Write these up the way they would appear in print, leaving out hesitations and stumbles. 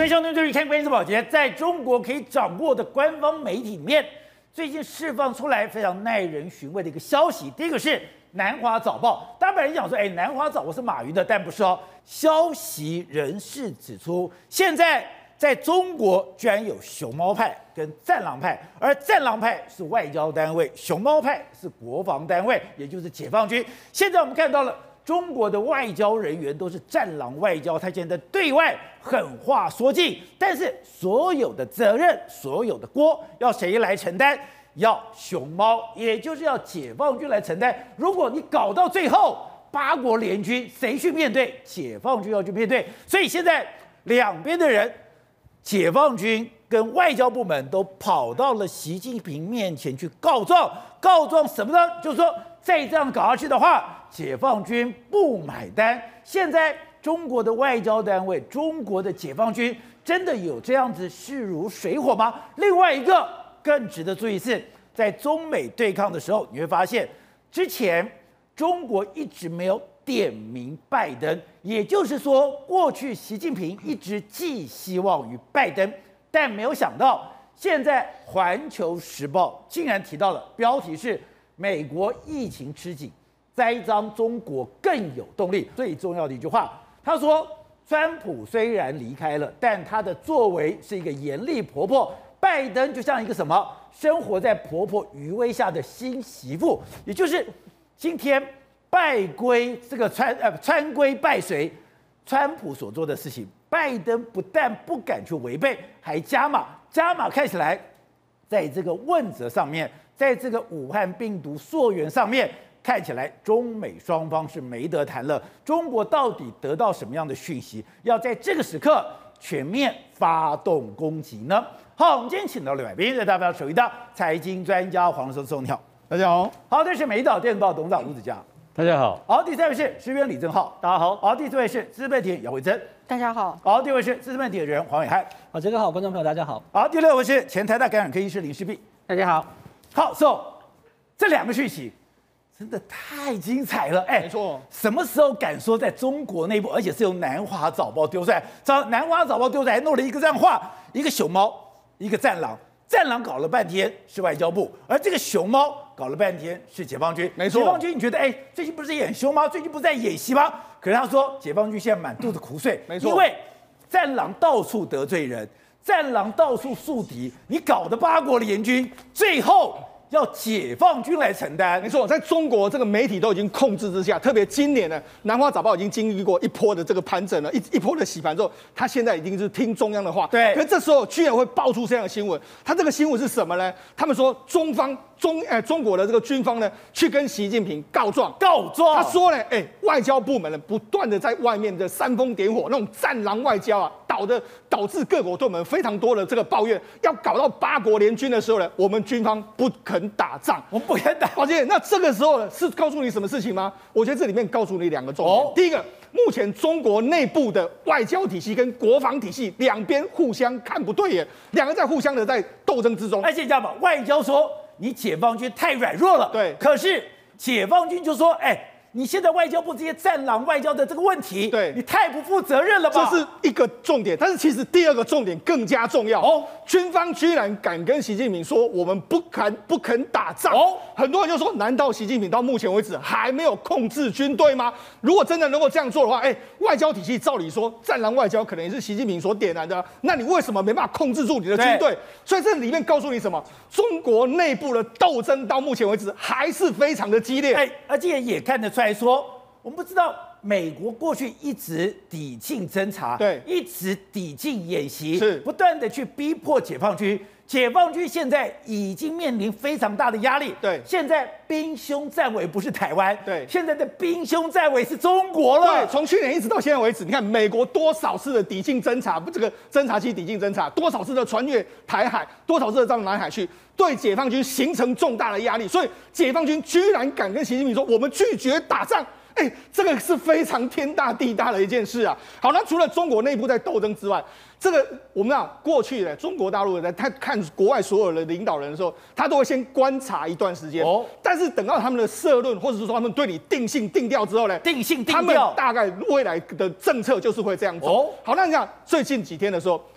欢迎收看《关键保洁》。在中国可以掌握的官方媒体里面，最近释放出来非常耐人寻味的一个消息。第一个是南华早报，大家本来讲说，南华早报是马云的，但不是哦。消息人士指出，现在在中国居然有熊猫派跟战狼派，而战狼派是外交单位，熊猫派是国防单位，也就是解放军。现在我们看到了。中国的外交人员都是战狼外交，他现在对外狠话说尽，但是所有的责任、所有的锅要谁来承担？要熊猫，也就是要解放军来承担。如果你搞到最后8国联军，谁去面对？解放军要去面对。所以现在两边的人，解放军跟外交部门都跑到了习近平面前去告状，告状什么呢？就是说再这样搞下去的话。解放军不买单。现在中国的外交单位、中国的解放军真的有这样子势如水火吗？另外一个更值得注意是，在中美对抗的时候，你会发现之前中国一直没有点名拜登，也就是说，过去习近平一直寄希望于拜登，但没有想到现在《环球时报》竟然提到了标题是“美国疫情吃紧”。栽赃中国更有动力。最重要的一句话，他说：“川普虽然离开了，但他的作为是一个严厉婆婆。拜登就像一个什么，生活在婆婆余威下的新媳妇，也就是今天拜归这个川规拜随，川普所做的事情，拜登不但不敢去违背，还加码看起来，在这个问责上面，在这个武汉病毒溯源上面。”看起来中美双方是没得谈了。中国到底得到什么样的讯息，要在这个时刻全面发动攻击呢？好，我们今天请到了来宾，代表首一的财经专家黄教授，你好， 大家好。 好，这是美岛电子报董事长吴子嘉， 大家好。 好，第三位是时源李正浩， 大家好。 好，第四位是资本体姚慧珍， 大家好。 好，第五位是资本体的人黄伟汉， 好，这个好，观众朋友大家好。 好，第六位是前台大感染科医师林世璧， 大家好。 好 ，so 这两个讯息。真的太精彩了， 没错。 什么时候敢说在中国内部，而且是由南华早报丢出来？南华早报丢出来，弄了一个这样画，一个熊猫，一个战狼。战狼搞了半天是外交部，而这个熊猫搞了半天是解放军。 没错。 解放军，你觉得，最近不是演凶吗？最近不是在演习吗？可是他说，解放军现在满肚子苦水， 没错。 因为战狼到处得罪人，战狼到处树敌，你搞的8国联军，最后。要解放军来承担， 没错，在中国这个媒体都已经控制之下，特别今年呢，南华早报已经经历过一波的这个盘整了，一波的洗盘之后，他现在已经是听中央的话。 对。 可是这时候居然会爆出这样的新闻，他这个新闻是什么呢？他们说中国的这个军方呢，去跟习近平告状。他说呢，外交部门呢不断的在外面的煽风点火，那种战狼外交啊，导致各国对我们非常多的这个抱怨。要搞到8国联军的时候呢，我们军方不肯打仗， 我们不肯打。 抱歉，那这个时候呢，是告诉你什么事情吗？我觉得这里面告诉你2个重点。第一个，目前中国内部的外交体系跟国防体系两边互相看不对眼，两个在互相的在斗争之中。 而且这样吧，外交说你解放军太软弱了， 对， 可是解放军就说，你现在外交部这些战狼外交的这个问题， 对你太不负责任了吧？ 这是一个重点，但是其实第2个重点更加重要。军方居然敢跟习近平说我们不肯打仗。很多人就说，难道习近平到目前为止还没有控制军队吗？如果真的能够这样做的话，外交体系照理说战狼外交可能也是习近平所点燃的，那你为什么没办法控制住你的军队？所以这里面告诉你什么？中国内部的斗争到目前为止还是非常的激烈。 而且也看得出来说，我们不知道美国过去一直抵近侦察， 对， 一直抵近演习， 是不断的去逼迫解放军。解放军现在已经面临非常大的压力， 对， 现在兵凶战危不是台湾， 对， 现在的兵凶战危是中国了。 对，从去年一直到现在为止，你看美国多少次的抵近侦察，这个侦察机抵近侦察，多少次的穿越台海，多少次的到南海去，对解放军形成重大的压力。所以解放军居然敢跟习近平说，我们拒绝打仗。这个是非常天大地大的一件事啊。好，那除了中国内部在斗争之外，这个我们讲过去的中国大陆在看国外所有的领导人的时候，他都会先观察一段时间。但是等到他们的社论或者是说他们对你定性定调之后呢， 定调， 他们大概未来的政策就是会这样走。好，那你讲最近几天的时候，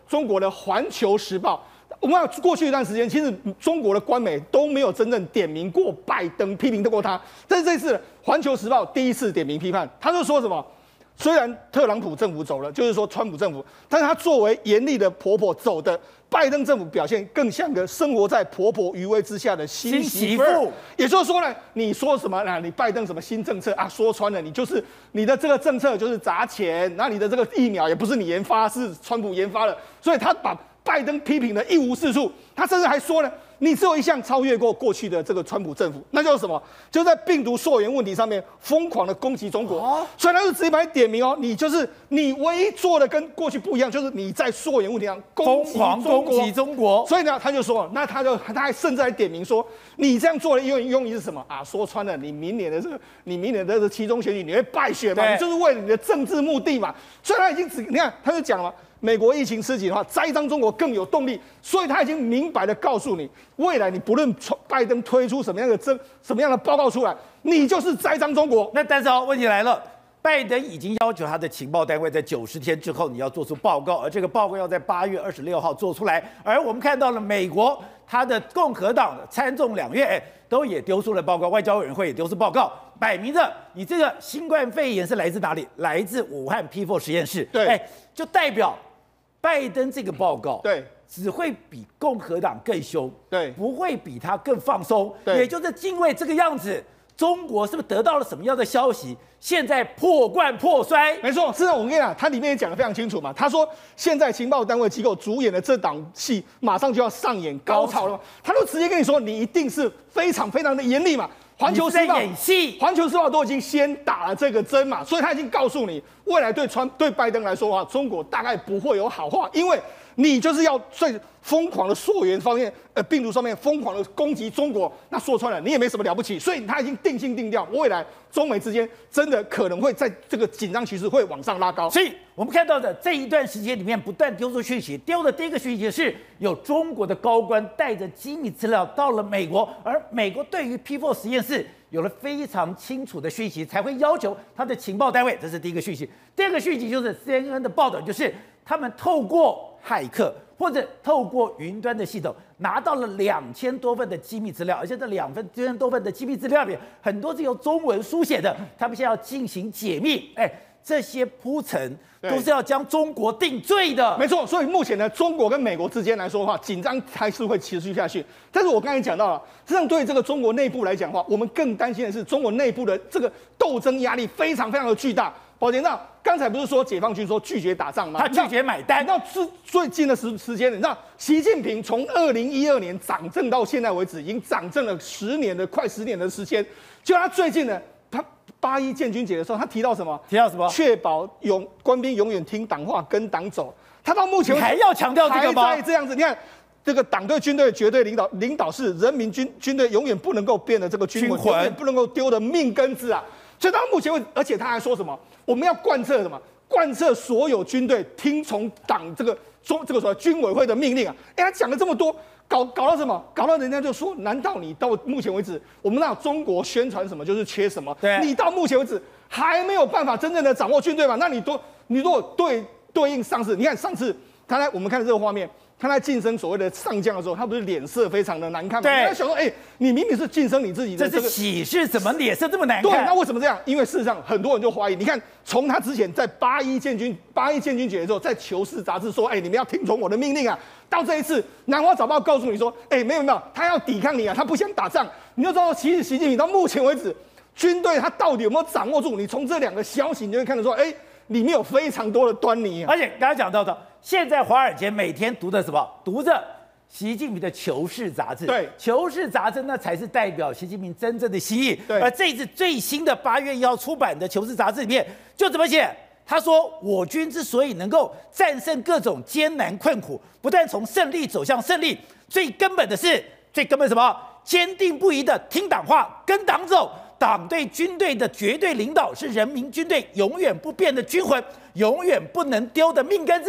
中国的《环球时报》。我们要过去一段时间，其实中国的官媒都没有真正点名过拜登，批评过他。但是这次《环球时报》第一次点名批判，他就说什么？虽然特朗普政府走了，就是说川普政府，但是他作为严厉的婆婆走的，拜登政府表现更像个生活在婆婆余威之下的新媳妇。也就是说呢，你说什么啊？你拜登什么新政策啊？说穿了，你就是你的这个政策就是砸钱，那你的这个疫苗也不是你研发，是川普研发的，所以他把拜登批评的一无是处，他甚至还说呢，你只有一项超越过去的这个川普政府，那就是什么？就在病毒溯源问题上面疯狂的攻击中国，所以他就直接把你点名哦，你唯一做的跟过去不一样，就是你在溯源问题上疯狂攻击中国。 所以呢，他就说，那他还甚至还点名说，你这样做的用意是什么啊？说穿了，你明年的这个期中选举你会败选嘛？你就是为了你的政治目的嘛？所以他已经你看他就讲了。美国疫情吃紧的话，栽赃中国更有动力，所以他已经明白的告诉你，未来你不论拜登推出什么样的报告出来，你就是栽赃中国。 那但是问题来了，拜登已经要求他的情报单位在90天之后你要做出报告，而这个报告要在8月26号做出来。而我们看到了美国，他的共和党的参众两院都也丢出了报告，外交委员会也丢出报告，摆明着你这个新冠肺炎是来自哪里？来自武汉 P4 实验室。 对， 就代表。拜登这个报告， 对， 只会比共和党更凶， 对， 不会比他更放松， 对， 也就是因为这个样子，中国是不是得到了什么样的消息？现在破罐破摔， 没错，是的，我跟你讲，他里面也讲得非常清楚嘛。他说，现在情报单位机构主演的这档戏，马上就要上演高潮了嘛。他就直接跟你说，你一定是非常非常的严厉嘛。环球时报演戏， 环球时报都已经先打了这个针嘛，所以他已经告诉你，未来对拜登来说的话，中国大概不会有好话，因为你就是要最疯狂的溯源方面，病毒上面疯狂的攻击中国，那说穿了你也没什么了不起，所以他已经定性定调，未来中美之间真的可能会在这个紧张局势会往上拉高。 所以我们看到的这一段时间里面，不断丢出讯息，丢的第一个讯息是有中国的高官带着机密资料到了美国，而美国对于 P4 实验室有了非常清楚的讯息，才会要求他的情报单位，这是第一个讯息。第二个讯息就是 CNN 的报道，就是他们透过骇客或者透过云端的系统拿到了2000多份的机密资料，而且这2000多份的机密资料里很多是由中文书写的，他们现在要进行解密，这些铺陈都是要将中国定罪的。 没错，所以目前呢，中国跟美国之间来说的话，紧张还是会持续下去。但是我刚才讲到了，实际上对这个中国内部来讲的话，我们更担心的是中国内部的这个斗争压力非常非常的巨大。宝杰，那刚才不是说解放军说拒绝打仗吗？ 他拒绝买单。 那是最近的时间，你知道，习近平从2012年掌政到现在为止，已经掌政了快10年的时间。就他最近呢，他8·1建军节的时候，他提到什么？确保官兵永远听党话，跟党走。他到目前为止还要强调这个吗？ 还在这样子，你看。这个党对军队绝对领导是人民军队永远不能够变的这个军魂，永远不能够丢的命根子啊！所以到目前为止，而且他还说什么？我们要贯彻什么？贯彻所有军队听从党这个所谓军委会的命令啊！他讲了这么多，搞到什么？搞到人家就说，难道你到目前为止，我们让中国宣传什么就是缺什么？你到目前为止还没有办法真正的掌握军队嘛？那你如果对应上次，你看上次我们看这个画面。他在晋升所谓的上将的时候，他不是脸色非常的难看吗？他想说，你明明是晋升你自己的这是喜事，怎么脸色这么难看？ 对，那为什么这样？因为事实上很多人就怀疑，你看从他之前在8·1建军节的时候，在《求是》杂志说，你们要听从我的命令啊，到这一次《南华早报》告诉你说，没有，他要抵抗你啊，他不想打仗，你就知道习近平到目前为止，军队他到底有没有掌握住？你从这2个消息，你就会看得出，里面有非常多的端倪啊。 而且刚才讲到的。现在华尔街每天读的什么？读着习近平的《求是》杂志。 对，《 求是》杂志那才是代表习近平真正的心意。 对， 而这次最新的8月1号出版的《求是》杂志里面就怎么写？他说，我军之所以能够战胜各种艰难困苦，不但从胜利走向胜利，最根本什么？坚定不移的听党话，跟党走。党对军队的绝对领导是人民军队永远不变的军魂，永远不能丢的命根子。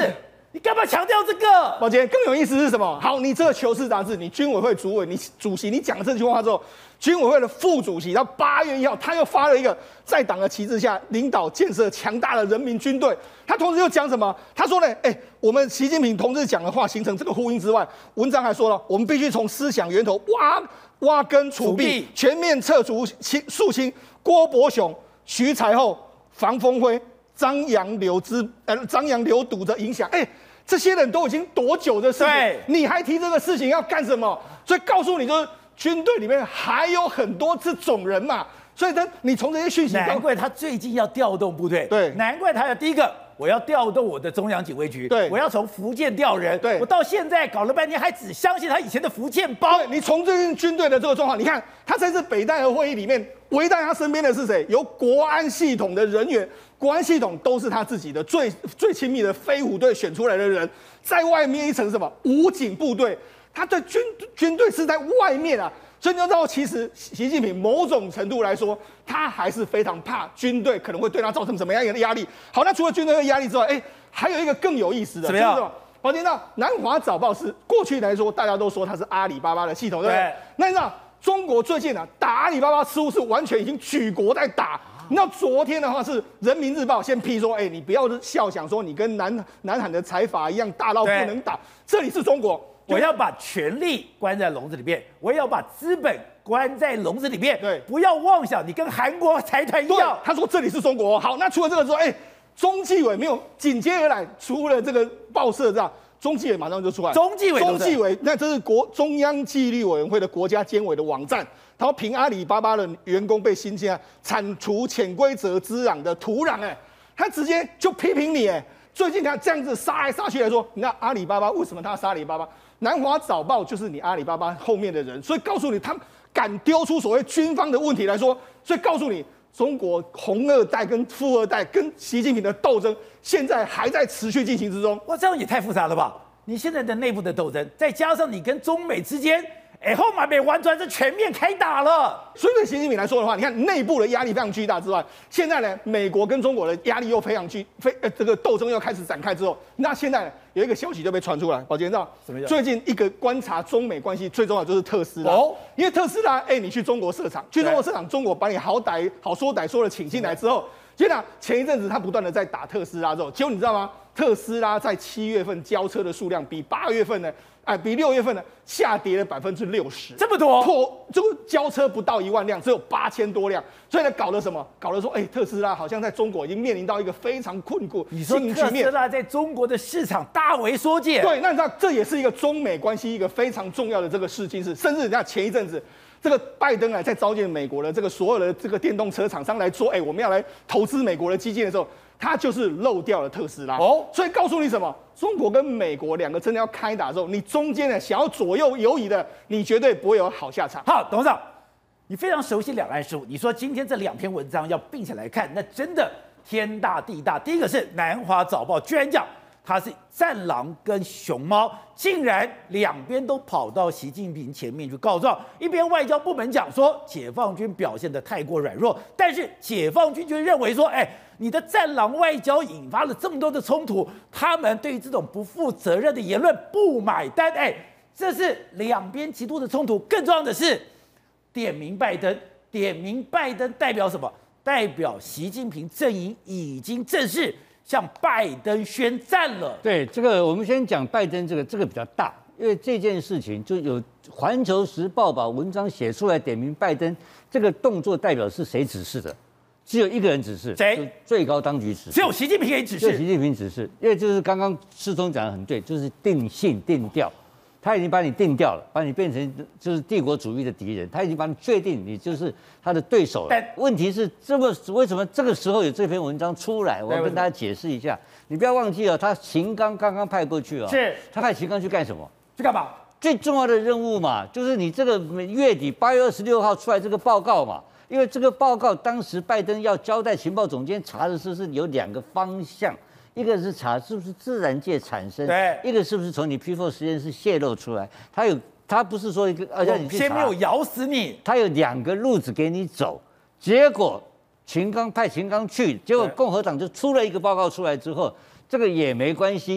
你干嘛强调这个？ 宝杰，更有意思是什么？好，你这个《求是》杂志，你军委会主委，你主席，你讲了这句话之后，军委会的副主席到8月1号，他又发了一个在党的旗帜下领导建设强大的人民军队。他同时又讲什么？他说呢，我们习近平同志讲的话形成这个呼应之外，文章还说了，我们必须从思想源头挖根除弊，全面撤除肃清郭伯雄、徐才厚、房峰辉、张扬流毒的影响。这些人都已经多久的事情，你还提这个事情要干什么？所以告诉你，就是军队里面还有很多这种人嘛。所以你从这些讯息， 难怪他最近要调动部队。 对， 难怪他要第一个，我要调动我的中央警卫局。 对， 我要从福建调人。 对， 我到现在搞了半天，还只相信他以前的福建帮。 你从最近军队的这个状况，你看他在这北戴河会议里面，围在他身边的是谁？由国安系统的人员。国安系统都是他自己的最亲密的飞虎队选出来的人，在外面一层什么武警部队，他对军队是在外面啊，所以你要知道，其实习近平某种程度来说，他还是非常怕军队可能会对他造成什么样的压力。好，那除了军队的压力之外，还有一个更有意思的， 怎么样？ 宝杰，那南华早报是过去来说，大家都说它是阿里巴巴的系统，对不对？那你知道中国最近打阿里巴巴似乎是完全已经举国在打。你知道昨天的话是人民日报先批说，你不要笑想说你跟南韩的财阀一样大到不能打，这里是中国， 我要把权力关在笼子里面，我也要把资本关在笼子里面， 对， 不要妄想你跟韩国财团一样。 他说这里是中国。好，那除了这个之后，中纪委没有紧接而来，除了这个报社这样。中纪委马上就出来， 中纪委， 那这是中央纪律委员会的国家监委的网站，他说凭阿里巴巴的员工被新疆铲除潜规则滋养的土壤，他直接就批评你，最近他这样子杀来杀去来说，你看阿里巴巴为什么他杀阿里巴巴？南华早报就是你阿里巴巴后面的人，所以告诉你，他们敢丢出所谓军方的问题来说，所以告诉你。中国红二代跟富二代跟习近平的斗争，现在还在持续进行之中。 哇，这样也太复杂了吧！你现在的内部的斗争，再加上你跟中美之间，后面被完全是全面开打了。 所以对习近平来说的话，你看内部的压力非常巨大之外，现在呢，美国跟中国的压力又非常这个斗争又开始展开之后，那现在呢有一个消息就被传出来，宝杰知道什么？最近一个观察中美关系最重要就是特斯拉，因为特斯拉，你去中国设厂，中国把你好说歹说的请进来之后，结果前一阵子他不断的在打特斯拉之后，结果你知道吗？特斯拉在7月份交车的数量比8月份呢，比6月份呢下跌了60%， 这么多， 这个交车不到1万辆，只有8000多辆，所以呢搞了什么？搞了说，特斯拉好像在中国已经面临到一个非常困苦你说特斯拉在中国的市场大为缩减， 对，那你知道这也是一个中美关系一个非常重要的这个事情，甚至人家前一阵子。这个拜登在召见美国的这个所有的这个电动车厂商来说，我们要来投资美国的基建的时候，他就是漏掉了特斯拉。所以告诉你什么？中国跟美国两个真的要开打的时候，你中间呢想要左右游移的，你绝对不会有好下场。 好，董事长，你非常熟悉两岸事务，你说今天这2篇文章要并起来看，那真的天大地大。第一个是南华早报居然讲。他是战狼跟熊猫，竟然两边都跑到习近平前面去告状。一边外交部门讲说解放军表现得太过软弱，但是解放军却认为说，你的战狼外交引发了这么多的冲突，他们对于这种不负责任的言论不买单。这是两边极度的冲突。更重要的是，点名拜登代表什么？代表习近平阵营已经正式向拜登宣战了。 对，这个我们先讲拜登这个比较大，因为这件事情就有《环球时报》把文章写出来，点名拜登这个动作代表是谁指示的？只有一个人指示， 谁？ 最高当局指示， 只有习近平可以指示。 只有习近平指示，因为就是刚刚世聪讲的很对，就是定性定调。他已经把你定掉了，把你变成就是帝国主义的敌人，他已经把你确定你就是他的对手了。但问题是，为什么这个时候有这篇文章出来？我要跟大家解释一下。你不要忘记他秦刚刚刚派过去是他派秦刚去干什么？ 去干嘛？ 最重要的任务嘛，就是你这个月底8月26号出来这个报告嘛。因为这个报告当时拜登要交代情报总监查的是有2个方向。一个是查是不是自然界产生， 对； 一个是不是从你 P4 实验室泄露出来。他不是说一个让你去查， 先没有咬死你， 他有2个路子给你走。结果派秦刚去，结果共和党就出了一个报告出来之后，这个也没关系。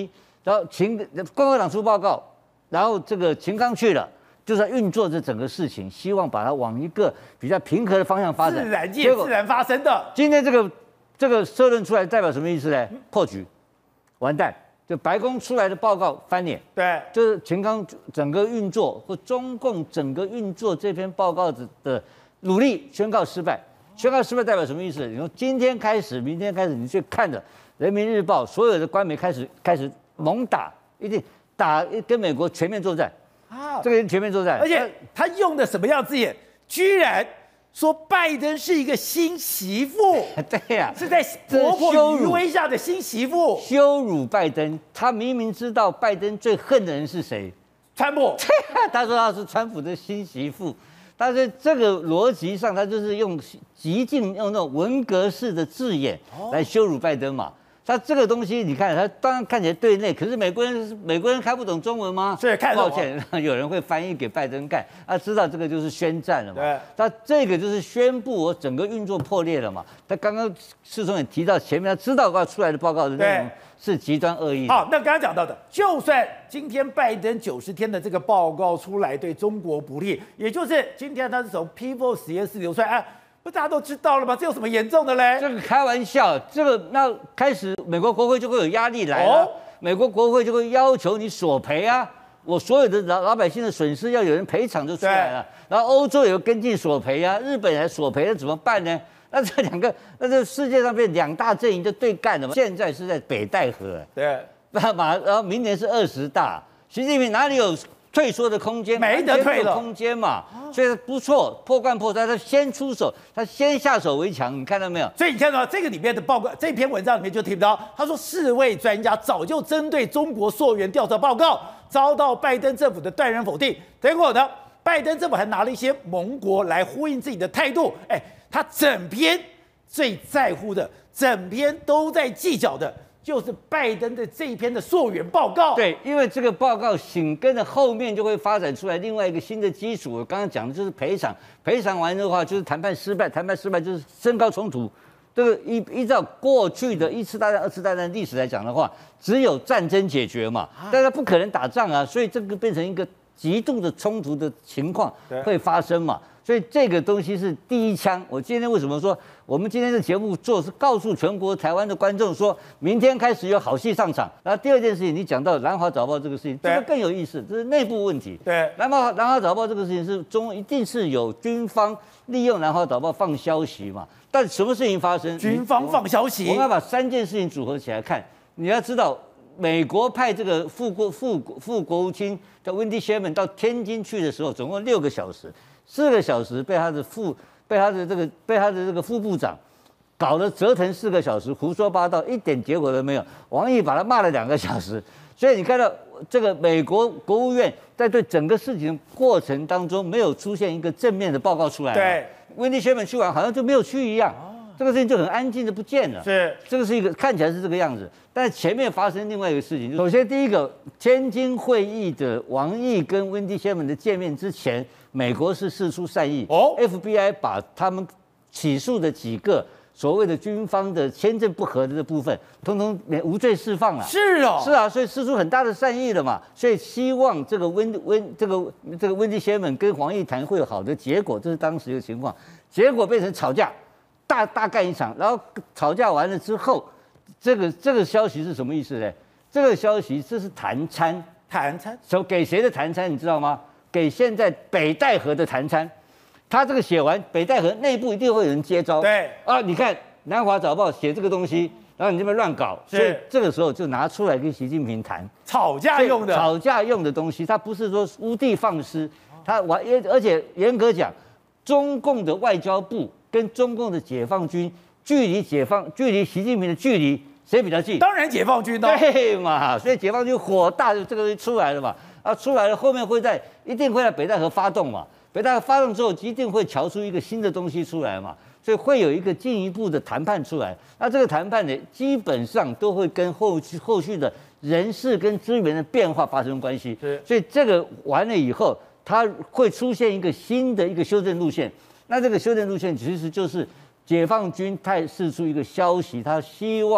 然后共和党出报告，然后这个秦刚去了。就是要运作这整个事情，希望把它往一个比较平和的方向发展， 自然界自然发生的。 今天这个社论出来代表什么意思呢？破局，完蛋！就白宫出来的报告翻脸， 对， 就是秦刚整个运作或中共整个运作这篇报告的努力宣告失败。宣告失败代表什么意思？你说今天开始，明天开始，你去看着《人民日报》所有的官媒开始猛打，一定打跟美国全面作战。这个人全面作战， 而且他用的什么样的字眼？居然说拜登是一个新媳妇， 对呀， 是在婆婆余威下的新媳妇， 羞辱拜登。他明明知道拜登最恨的人是谁， 川普。 他说他是川普的新媳妇，但是这个逻辑上，他就是用用那种文革式的字眼来羞辱拜登嘛。他这个东西，你看，他当然看起来对内，可是美国人看不懂中文吗？ 是看抱歉，有人会翻译给拜登看，他知道这个就是宣战了嘛。 对， 他这个就是宣布我整个运作破裂了嘛。他刚刚世聪也提到前面，他知道要出来的报告的内容是极端恶意。 好，那刚刚讲到的，就算今天拜登90天的这个报告出来对中国不利，也就是今天他是从 People 实验室流出来，不大家都知道了吗？这有什么严重的嘞？ 这个开玩笑，这个那开始美国国会就会有压力来了，美国国会就会要求你索赔啊，我所有的老百姓的损失要有人赔偿就出来了。然后欧洲也有跟进索赔啊，日本也索赔，那怎么办呢？那这世界上变两大阵营就对干了嘛。现在是在北戴河， 对， 然后明年是20大，习近平哪里有退缩的空间？ 没得退了， 空间嘛，所以不错，破罐破摔，他先出手，他先下手为强，你看到没有？ 所以你看到这个里面的报告，这篇文章里面就提到，他说世卫专家早就针对中国溯源调查报告遭到拜登政府的断然否定，结果呢，拜登政府还拿了一些盟国来呼应自己的态度，他整篇最在乎的，整篇都在计较的。就是拜登的这一篇的溯源报告， 对，因为这个报告紧跟着后面就会发展出来另外一个新的基础。我刚刚讲的就是赔偿，赔偿完的话就是谈判失败，谈判失败就是升高冲突。这个依照过去的1次大战、2次大战历史来讲的话，只有战争解决嘛，但是不可能打仗啊，所以这个变成一个极度的冲突的情况会发生嘛。所以这个东西是第一枪。我今天为什么说我们今天的节目做是告诉全国台湾的观众，说明天开始有好戏上场。然后第二件事情，你讲到南华早报这个事情，这个更有意思，这是内部问题。 对， 南华早报这个事情是一定是有军方利用南华早报放消息嘛？但什么事情发生？ 军方放消息， 我们要把3件事情组合起来看。你要知道，美国派这个副国务卿叫 Wendy Sherman 到天津去的时候，总共6个小时。4个小时被他的这个副部长搞得折腾4个小时，胡说八道，一点结果都没有。王毅把他骂了2个小时，所以你看到这个美国国务院在对整个事情过程当中没有出现一个正面的报告出来。 对， 温蒂薛本去完好像就没有去一样，这个事情就很安静的不见了。 是， 这个是一个看起来是这个样子，但前面发生另外一个事情，首先第一个，天津会议的王毅跟温蒂薛本的见面之前，美国是释出善意，FBI 把他们起诉的几个所谓的军方的签证不合的这部分，通通无罪释放了。 是哦， 是啊，所以释出很大的善意了嘛，所以希望这个温蒂薛本跟黄毅谈会有好的结果，这是当时的情况。结果变成吵架，大干一场，然后吵架完了之后，这个消息是什么意思呢？这个消息这是谈餐，给谁的谈餐你知道吗？给现在北戴河的谈餐。他这个写完，北戴河内部一定会有人接招。 对啊，你看南华早报写这个东西，然后你这边乱搞，所以这个时候就拿出来跟习近平谈， 吵架用的东西，他不是说无的放矢，而且严格讲，中共的外交部跟中共的解放军距离习近平的距离谁比较近？ 当然解放军呢。 对嘛，所以解放军火大，就这个出来了嘛。啊，出来了，后面一定会在北戴河发动嘛。北戴河发动之后，一定会瞧出一个新的东西出来嘛。所以会有一个进一步的谈判出来。那这个谈判呢，基本上都会跟后续的人事跟资源的变化发生关系。所以这个完了以后，它会出现一个新的一个修正路线。那这个修正路线其实就是解放军释出一个消息，他希望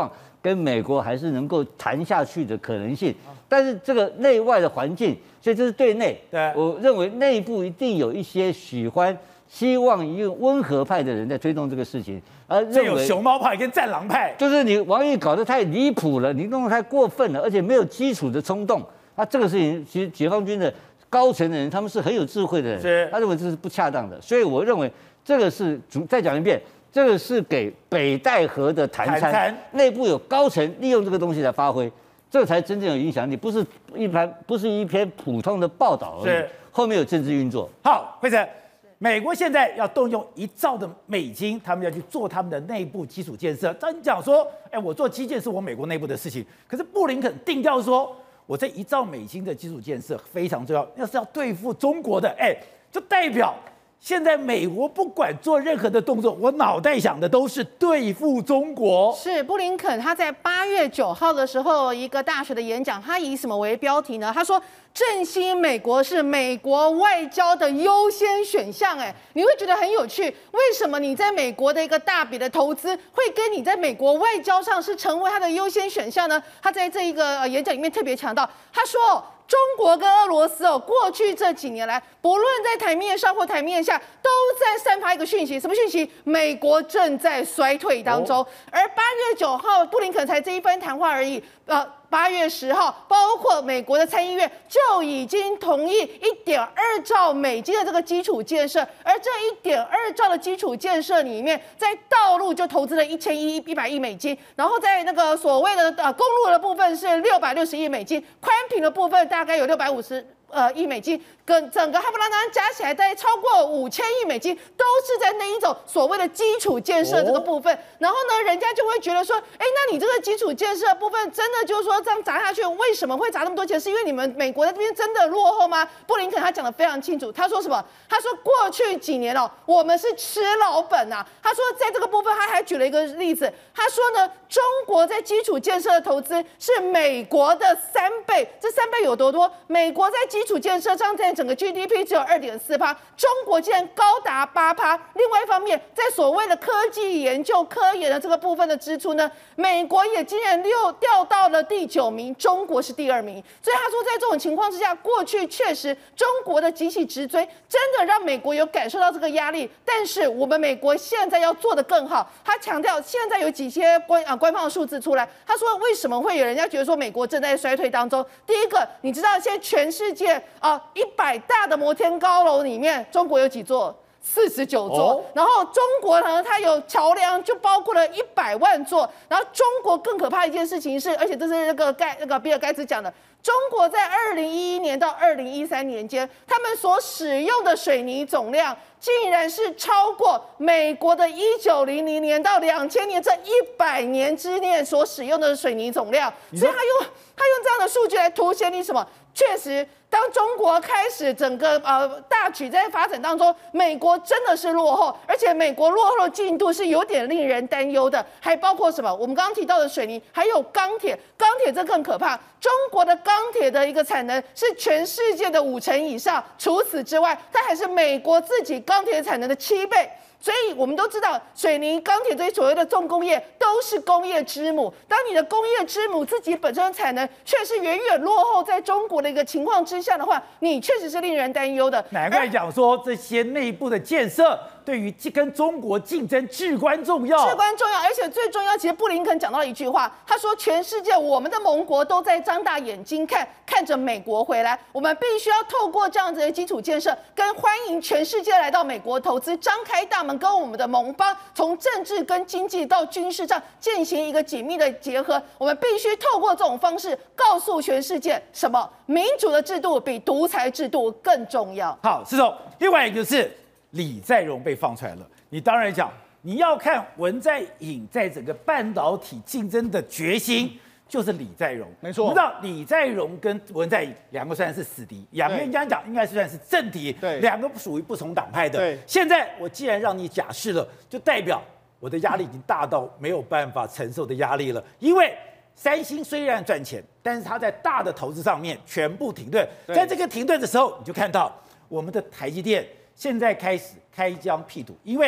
跟美国还是能够谈下去的可能性。但是这个内外的环境，所以这是对内。 对， 我认为内部一定有一些希望用温和派的人在推动这个事情，而认为有熊猫派跟战狼派， 就是你王毅搞得太离谱了，你弄得太过分了，而且没有基础的冲动。这个事情其实解放军的高层的人，他们是很有智慧的人，他认为这是不恰当的，所以我认为这个是再讲一遍，这个是给北戴河的谈餐，内部有高层利用这个东西来发挥，这个才真正有影响力，不是一篇普通的报道而已，后面有政治运作。 好，辉成，美国现在要动用1兆的美金，他们要去做他们的内部基础建设。照你讲说，我做基建是我美国内部的事情，可是布林肯定调说，我这1兆美金的基础建设非常重要，要是要对付中国的，就代表现在美国不管做任何的动作，我脑袋想的都是对付中国。 是布林肯他在8月9号的时候一个大学的演讲，他以什么为标题呢？他说振兴美国是美国外交的优先选项。你会觉得很有趣，为什么你在美国的一个大笔的投资会跟你在美国外交上是成为他的优先选项呢？他在这一个演讲里面特别强调，他说中国跟俄罗斯过去这几年来，不论在台面上或台面下，都在散发一个讯息，什么讯息？美国正在衰退当中。而8月9号，布林肯才这一番谈话而已。8月10号，包括美国的参议院就已经同意1.2兆美金的这个基础建设，而这1.2兆的基础建设里面，在道路就投资了100亿美金，然后在那个所谓的公路的部分是660亿美金，宽频的部分大概有650亿美金，跟整个哈布拉丹加起来大概超过5000亿美金，都是在那一种所谓的基础建设这个部分。然后呢，人家就会觉得说，那你这个基础建设部分真的就是说这样砸下去，为什么会砸那么多钱？是因为你们美国在这边真的落后吗？布林肯他讲得非常清楚，他说什么？他说过去几年我们是吃老本啊。他说在这个部分，他还举了一个例子，他说呢，中国在基础建设的投资是美国的3倍，这3倍有多多？美国在基础建设上占整个 GDP 只有2.4%，中国竟然高达8%。另外一方面，在所谓的科技研究、科研的这个部分的支出呢，美国也竟然掉到了第9名，中国是第2名。所以他说，在这种情况之下，过去确实中国的急起直追，真的让美国有感受到这个压力。但是我们美国现在要做得更好。他强调，现在有几些官方的数字出来，他说为什么会有人家觉得说美国正在衰退当中？第一个，你知道现在全世界100大的摩天高楼里面，中国有几座？49座。然后中国呢，它有桥梁就包括了100万座。然后中国更可怕的一件事情是，而且这是那个比尔盖茨讲的，中国在2011年到2013年间，他们所使用的水泥总量竟然是超过美国的1900年到2000年这100年之内所使用的水泥总量。所以他用这样的数据来凸显你什么？确实，当中国开始整个大举在发展当中，美国真的是落后，而且美国落后的进度是有点令人担忧的。还包括什么？我们刚刚提到的水泥，还有钢铁。钢铁这更可怕，中国的钢铁的一个产能是全世界的5成以上。除此之外，它还是美国自己钢铁产能的7倍。所以我们都知道，水泥、钢铁这些所谓的重工业都是工业之母。当你的工业之母自己本身的产能却是远远落后在中国的一个情况之下的话，你确实是令人担忧的。 难怪讲说这些内部的建设对于跟中国竞争至关重要， 至关重要。而且最重要，其实布林肯讲到了一句话，他说全世界我们的盟国都在张大眼睛看着美国回来，我们必须要透过这样子的基础建设，跟欢迎全世界来到美国投资，张开大门，跟我们的盟邦从政治跟经济到军事上进行一个紧密的结合。我们必须透过这种方式告诉全世界，什么民主的制度比独裁制度更重要。 好，施总，另外一个就是李在镕被放出来了，你当然讲你要看文在寅在整个半导体竞争的决心。就是李在镕， 没错。 我们知道李在镕跟文在寅两个虽然是死敌，两个人讲应该算是政敌， 对， 两个属于不同党派的。 对， 现在我既然让你假释了，就代表我的压力已经大到没有办法承受的压力了。因为三星虽然赚钱，但是它在大的投资上面全部停顿。在这个停顿的时候，你就看到我们的台积电现在开始开疆辟土，因为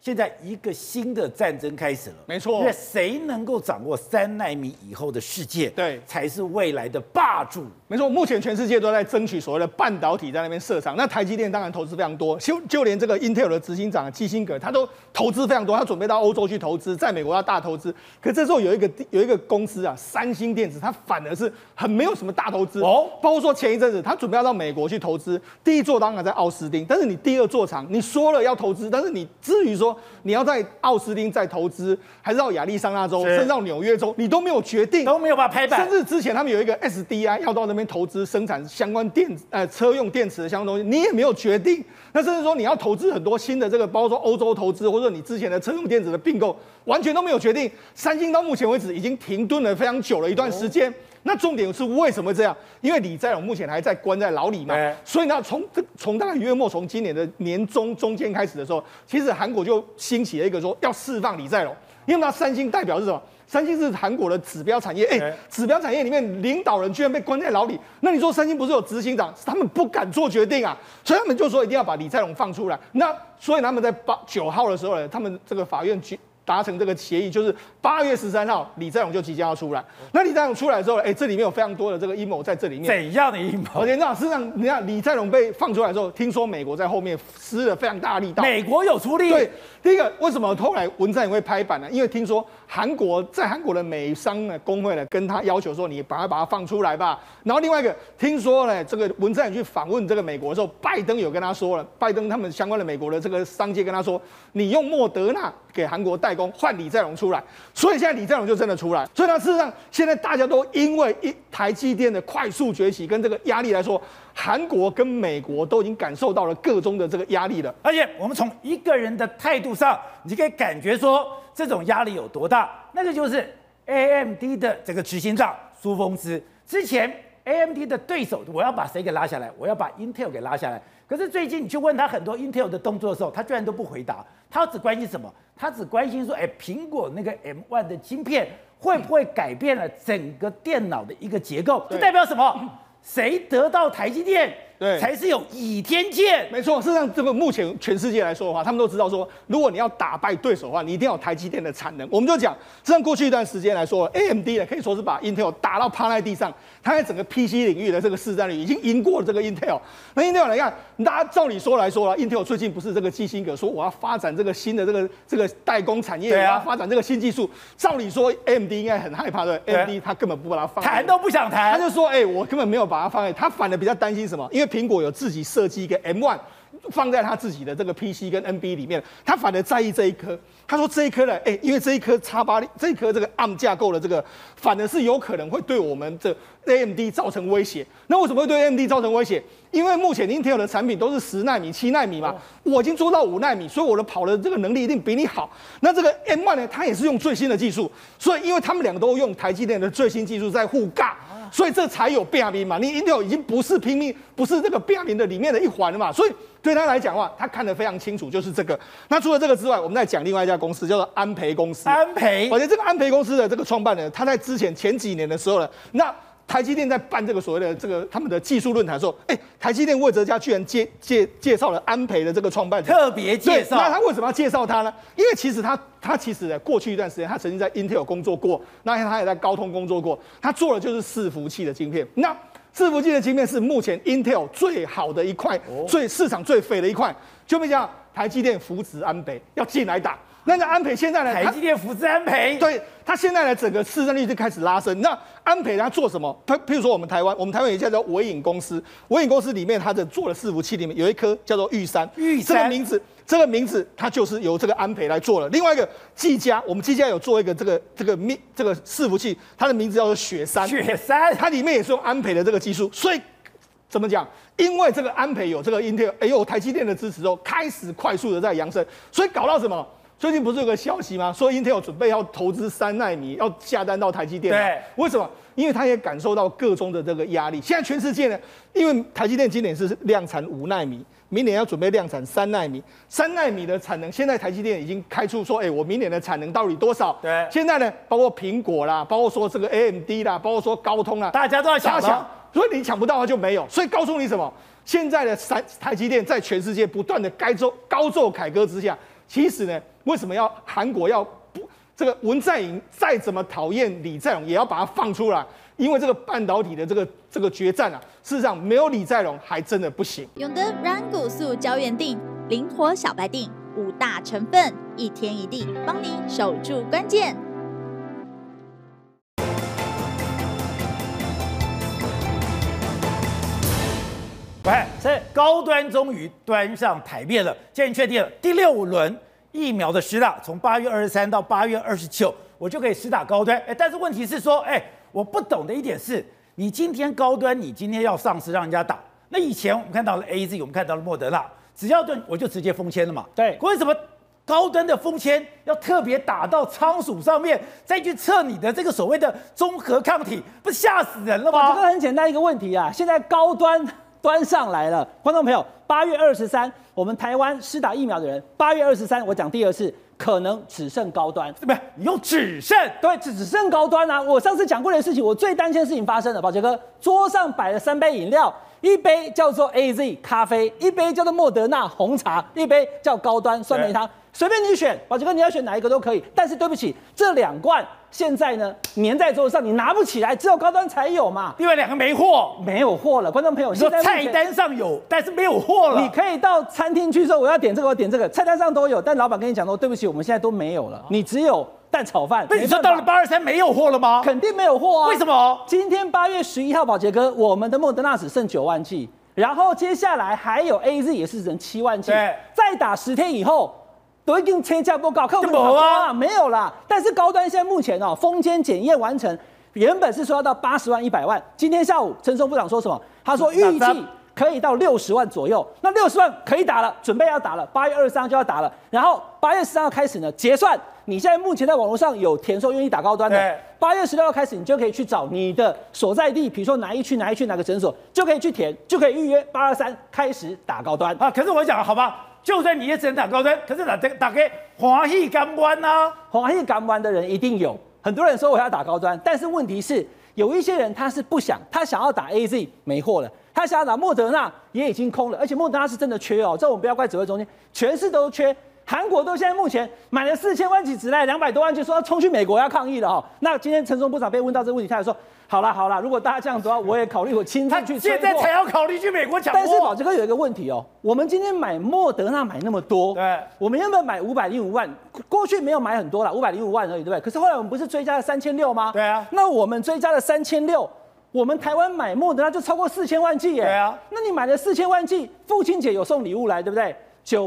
现在一个新的战争开始了， 没错因为谁能够掌握3奈米以后的世界， 对， 才是未来的霸主。 没错，目前全世界都在争取所谓的半导体在那边设厂。那台积电当然投资非常多，就连这个 Intel 的执行长基辛格他都投资非常多，他准备到欧洲去投资，在美国要大投资。可这时候有一个公司啊，三星电子，它反而是很没有什么大投资哦。包括说前一阵子他准备要到美国去投资，第一座当然在奥斯汀，但是你第二座厂你说了要投资，但是你至于说你要在奥斯汀再投资，还是到亚利桑那州，甚至到纽约州，你都没有决定， 都没有把它拍板。 甚至之前他们有一个 SDI 要到那边投资生产相关车用电池的相关东西，你也没有决定。那甚至说你要投资很多新的这个，包括说欧洲投资，或者你之前的车用电子的并购，完全都没有决定。三星到目前为止已经停顿了非常久了一段时间。那重点是为什么这样？因为李在镕目前还在关在牢里嘛，所以呢，从大概约莫从今年的年中间开始的时候，其实韩国就兴起了一个说要释放李在镕，因为那三星代表是什么？三星是韩国的指标产业，指标产业里面领导人居然被关在牢里，那你说三星不是有执行长，他们不敢做决定啊，所以他们就说一定要把李在镕放出来。那所以他们在9号的时候呢，他们这个法院达成这个协议，就是8月13号，李在镕就即将要出来。那李在镕出来之后，这里面有非常多的这个阴谋在这里面。 怎样的阴谋？ 而且那事实上，你看李在镕被放出来之后，听说美国在后面施了非常大的力道。 美国有出力。 对，第一个为什么后来文在寅会拍板呢？因为听说韩国的美商呢工会呢跟他要求说，你把它放出来吧。然后另外一个听说呢，这个文在寅去访问这个美国的时候，拜登有跟他说了，拜登他们相关的美国的这个商界跟他说，你用莫德纳给韩国代工，换李在镕出来。所以现在李在镕就真的出来。所以呢，事实上现在大家都因为台积电的快速崛起跟这个压力来说，韩国跟美国都已经感受到了各中的这个压力了。 而且我们从一个人的态度上，你就可以感觉说这种压力有多大。那个就是 AMD 的这个执行长苏峰之，之前 AMD 的对手，我要把谁给拉下来？我要把 Intel 给拉下来。可是最近你去问他很多 Intel 的动作的时候，他居然都不回答。他只关心什么？他只关心说，苹果那个 M1 的晶片会不会改变了整个电脑的一个结构？这代表什么？谁得到台积电，对，才是有倚天剑。 没错，事实上，这个目前全世界来说的话，他们都知道说，如果你要打败对手的话，你一定要有台积电的产能。我们就讲，实际上过去一段时间来说 ，AMD 呢可以说是把 Intel 打到趴在地上，它在整个 PC 领域的这个市占率已经赢过了这个 Intel。那 Intel 来看，大家照理说来说了 ，Intel 最近不是这个基辛格说我要发展这个新的这个代工产业，我要发展这个新技术。照理说 ，AMD 应该很害怕的 ，AMD 他根本不把它放， 谈都不想谈， 他就说，我根本没有把它放在，他反而比较担心什么？因为苹果有自己设计一个 M1 放在他自己的这个 PC 跟 NB 里面，他反而在意这一颗。他说这一颗呢，因为这一颗X80，这一颗这个 ARM 架构的这个，反而是有可能会对我们这 AMD 造成威胁。那为什么会对 AMD 造成威胁？因为目前 Intel 的产品都是10奈米、7奈米嘛，我已经做到5奈米，所以我的跑的这个能力一定比你好。那这个 M1 呢，它也是用最新的技术，所以因为他们两个都用台积电的最新技术在互尬。所以这才有变兵嘛，你 Intel 已经不是拼命，不是这个变兵的里面的一环了嘛，所以对他来讲的话，他看得非常清楚，就是这个。那除了这个之外，我们再讲另外一家公司，叫做安培公司。 安培， 而且这个安培公司的这个创办人，他在前几年的时候呢，那台积电在办这个所谓的这个他们的技术论坛的时候，台积电魏哲家居然介绍了安培的这个创办人， 特别介绍。 那他为什么要介绍他呢？因为其实他其实过去一段时间，他曾经在 Intel 工作过，那他也在高通工作过，他做的就是伺服器的晶片。那伺服器的晶片是目前 Intel 最好的一块，市场最肥的一块，就没想到台积电扶持安培要进来打。那安培现在呢？ 台积电扶持安培， 对，他现在呢整个市占率就开始拉升。那安培他做什么？譬如说我们台湾有一家叫微影公司，微影公司里面它的做的伺服器里面有一颗叫做玉山，这个名字它就是由这个安培来做了。另外一个技嘉，我们技嘉有做一个这个伺服器，它的名字叫做雪山，它里面也是用安培的这个技术，所以怎么讲？因为这个安培有这个 Intel， 有台积电的支持之后，开始快速的在扬升，所以搞到什么？最近不是有个消息吗？说 Intel 准备要投资3奈米，要下单到台积电。 对， 为什么？因为他也感受到各中的这个压力。现在全世界呢，因为台积电今年是量产5奈米，明年要准备量产3奈米。3奈米的产能，现在台积电已经开出说，我明年的产能到底多少？ 对， 现在呢，包括苹果啦，包括说这个 AMD 啦，包括说高通啦， 大家都要抢， 所以你抢不到它就没有。所以告诉你什么？现在的台积电在全世界不断的高奏凯歌之下， 其实呢，为什么韩国要这个文在寅再怎么讨厌李在镕，也要把它放出来？因为这个半导体的这个决战啊，事实上没有李在镕还真的不行。 永德软骨素胶原锭，灵活小白锭，5大成分，一天一地，帮你守住关键。 喂，高端终于端上台面了，现在确定了第6轮疫苗的施打，从8月23到8月29，我就可以施打高端。但是问题是说，我不懂的一点是，你今天高端，你今天要上市让人家打，那以前我们看到了 AZ， 我们看到了莫德纳，只要我就直接封签了嘛。 对， 为什么高端的封签要特别打到仓鼠上面，再去测你的这个所谓的综合抗体，不吓死人了吗？ 这个很简单一个问题啊，现在高端端上来了，观众朋友，8月23，我们台湾施打疫苗的人，8月23，我讲第2次，可能只剩高端， 对不对？你用只剩， 对，只剩高端啊！我上次讲过的事情，我最担心的事情发生了，宝杰哥，桌上摆了3杯饮料，一杯叫做 AZ 咖啡，一杯叫做莫德纳红茶，一杯叫高端酸梅汤，随便你选，宝杰哥你要选哪一个都可以，但是对不起，这2罐现在呢粘在桌上，你拿不起来，只有高端才有嘛。 另外2个没货， 没有货了，观众朋友， 你说菜单上有，但是没有货了。 你可以到餐厅去说我要点这个，我点这个，菜单上都有，但老板跟你讲说对不起，我们现在都没有了，你只有蛋炒饭。 那你说到了823没有货了吗？ 肯定没有货啊。 为什么？ 今天8月11号，宝杰哥，我们的莫德纳只剩9万剂，然后接下来还有 AZ 也是剩7万剂，再打10天以后。都已经车价不高， 就没啊， 没有啦。但是高端现在目前封签检验完成，原本是说要到80万、100万。今天下午陈松部长说什么？他说预计可以到60万左右。那60万可以打了，准备要打了，8月23就要打了。然后8月13号开始呢结算。你现在目前在网络上有填说愿意打高端的，8月16号开始你就可以去找你的所在地，比如说哪一区哪个诊所，就可以去填，就可以预约823开始打高端啊。可是我讲好吧。就算你也只能打高端，可是打给欢喜甘愿啊！ 欢喜甘愿的人一定有，很多人说我要打高端，但是问题是有一些人他是不想，他想要打 AZ 没货了，他想要打莫德纳也已经空了，而且莫德纳是真的缺哦，这我们不要怪指挥中心，全市都缺。韩国都现在目前买了4000万剂，只赖200多万剂，说要冲去美国要抗议了哈。那今天陈松部长被问到这个问题，他就说好啦，如果大家这样子的话，我也考虑我亲自去。 现在才要考虑去美国抢货。 但是宝杰哥有一个问题哦，我们今天买莫德纳买那么多， 对， 我们原本买505万，过去没有买很多啦，505万而已，对不对？可是后来我们不是追加了3600吗？ 对啊， 那我们追加了3600。我们台湾买莫德纳就超过4000万剂耶， 对啊， 那你买了4000万剂，父亲节有送礼物来，对不对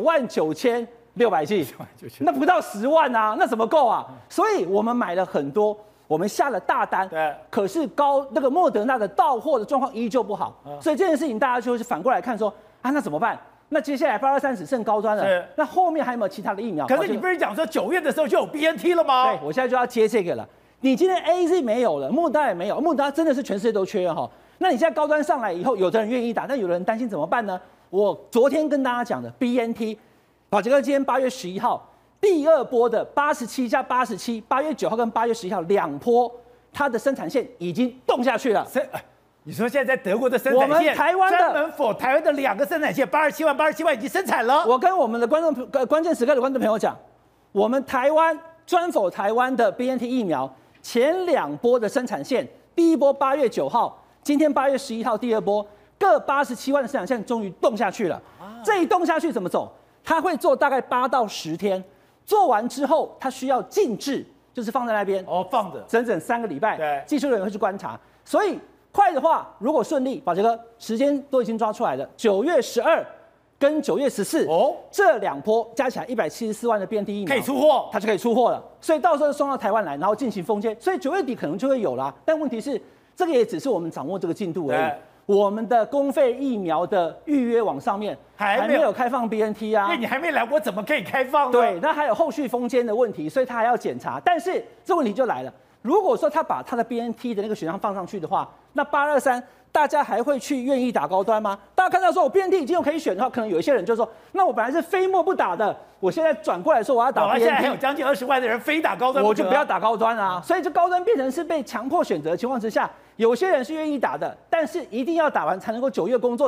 ？99600剂，那不到10万啊，那怎么够啊？所以我们买了很多，我们下了大单， 对， 可是那个莫德纳的到货的状况依旧不好，所以这件事情大家就是反过来看说啊，那怎么办？那接下来823只剩高端了，那后面还有没有其他的疫苗？ 可是你不是讲说9月的时候就有 BNT 了吗？ 对，我现在就要接这个了。你今天 AZ 没有了，莫德纳也没有，莫德纳真的是全世界都缺哈。那你现在高端上来以后，有的人愿意打，但有的人担心怎么办呢？我昨天跟大家讲的 BNT， 宝杰哥今天8月11号第2波的87加87，8月9号跟8月11号2波，它的生产线已经动下去了。 你说现在在德国的生产线， 我们台湾的专门for台湾的2个生产线，87万已经生产了。 我跟我们的关键时刻的观众朋友讲，我们台湾专for台湾的 BNT 疫苗前2波的生产线，第1波8月9号，今天8月11号第2波，各87万的生产线终于动下去了。这一动下去怎么走？它会做大概8到10天，做完之后它需要静置，就是放在那边放着整整3个礼拜。 对， 技术人员会去观察，所以快的话，如果顺利，宝杰哥时间都已经抓出来了，9月12跟9月14，这2波加起来174万的BNT疫苗可以出货， 它就可以出货了。所以到时候送到台湾来，然后进行封签，所以9月底可能就会有啦。但问题是，这个也只是我们掌握这个进度而已。我们的公费疫苗的预约网上面还没有开放 BNT 啊， 因为你还没来，我怎么可以开放呢？ 对，那还有后续封签的问题，所以他还要检查。但是这问题就来了，如果说他把他的 BNT 的那个选项放上去的话，那823大家还会去愿意打高端吗？大家看到说我 BNT 已经有可以选的话，可能有一些人就说，那我本来是非莫不打的，我现在转过来说我要打 BNT， 现在还有将近20万的人非打高端， 我就不要打高端啊。所以这高端变成是被强迫选择的情况之下，有些人是愿意打的，但是一定要打完才能够9月工作的人，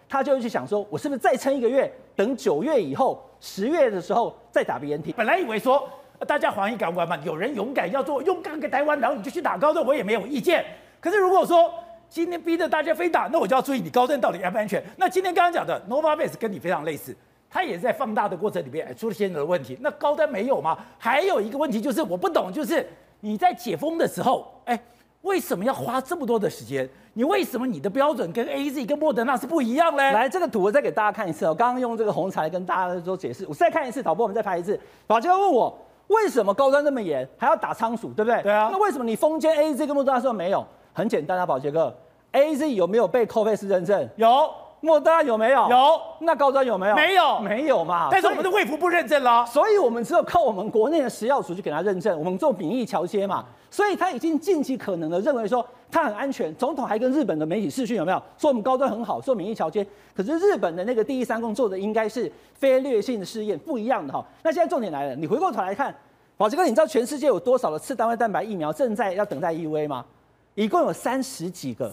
他就会去想说，我是不是再撑1个月，等9月以后，10月的时候再打 BNT。 本来以为说大家防疫敢玩嘛，有人勇敢要做，勇敢给台湾，然后你就去打高端，我也没有意见。可是如果说今天逼着大家非打，那我就要注意你高端到底安不安全。那今天刚刚讲的 Novavax 跟你非常类似，它也在放大的过程里面出了现在的问题。那高端没有吗？还有一个问题就是我不懂，就是你在解封的时候，为什么要花这么多的时间？你为什么你的标准跟 AZ 跟莫德纳是不一样嘞？ 来，这个图我再给大家看一次。我刚刚用这个红茶来跟大家做解释，我再看一次，导播我们再拍一次。宝杰问我为什么高端那么严，还要打仓鼠，对不对？ 对啊。 那为什么你封签 AZ 跟莫德纳说没有？很简单啊，宝杰哥 ，AZ 有没有被 COVAX 认证？ 有。 莫德纳有没有？ 有。 那高端有没有？ 没有， 没有嘛。 但是我们的卫福部认证了， 所以我们只有靠我们国内的食药署去给他认证，我们做免疫桥接嘛。所以他已经尽其可能的认为说它很安全。总统还跟日本的媒体视讯有没有说我们高端很好，做免疫桥接？可是日本的那个第一三共做的应该是非劣性的试验，不一样的哈。那现在重点来了，你回过头来看，宝杰哥，你知道全世界有多少的次单位蛋白疫苗正在要等待 EUA 吗？一共有30几个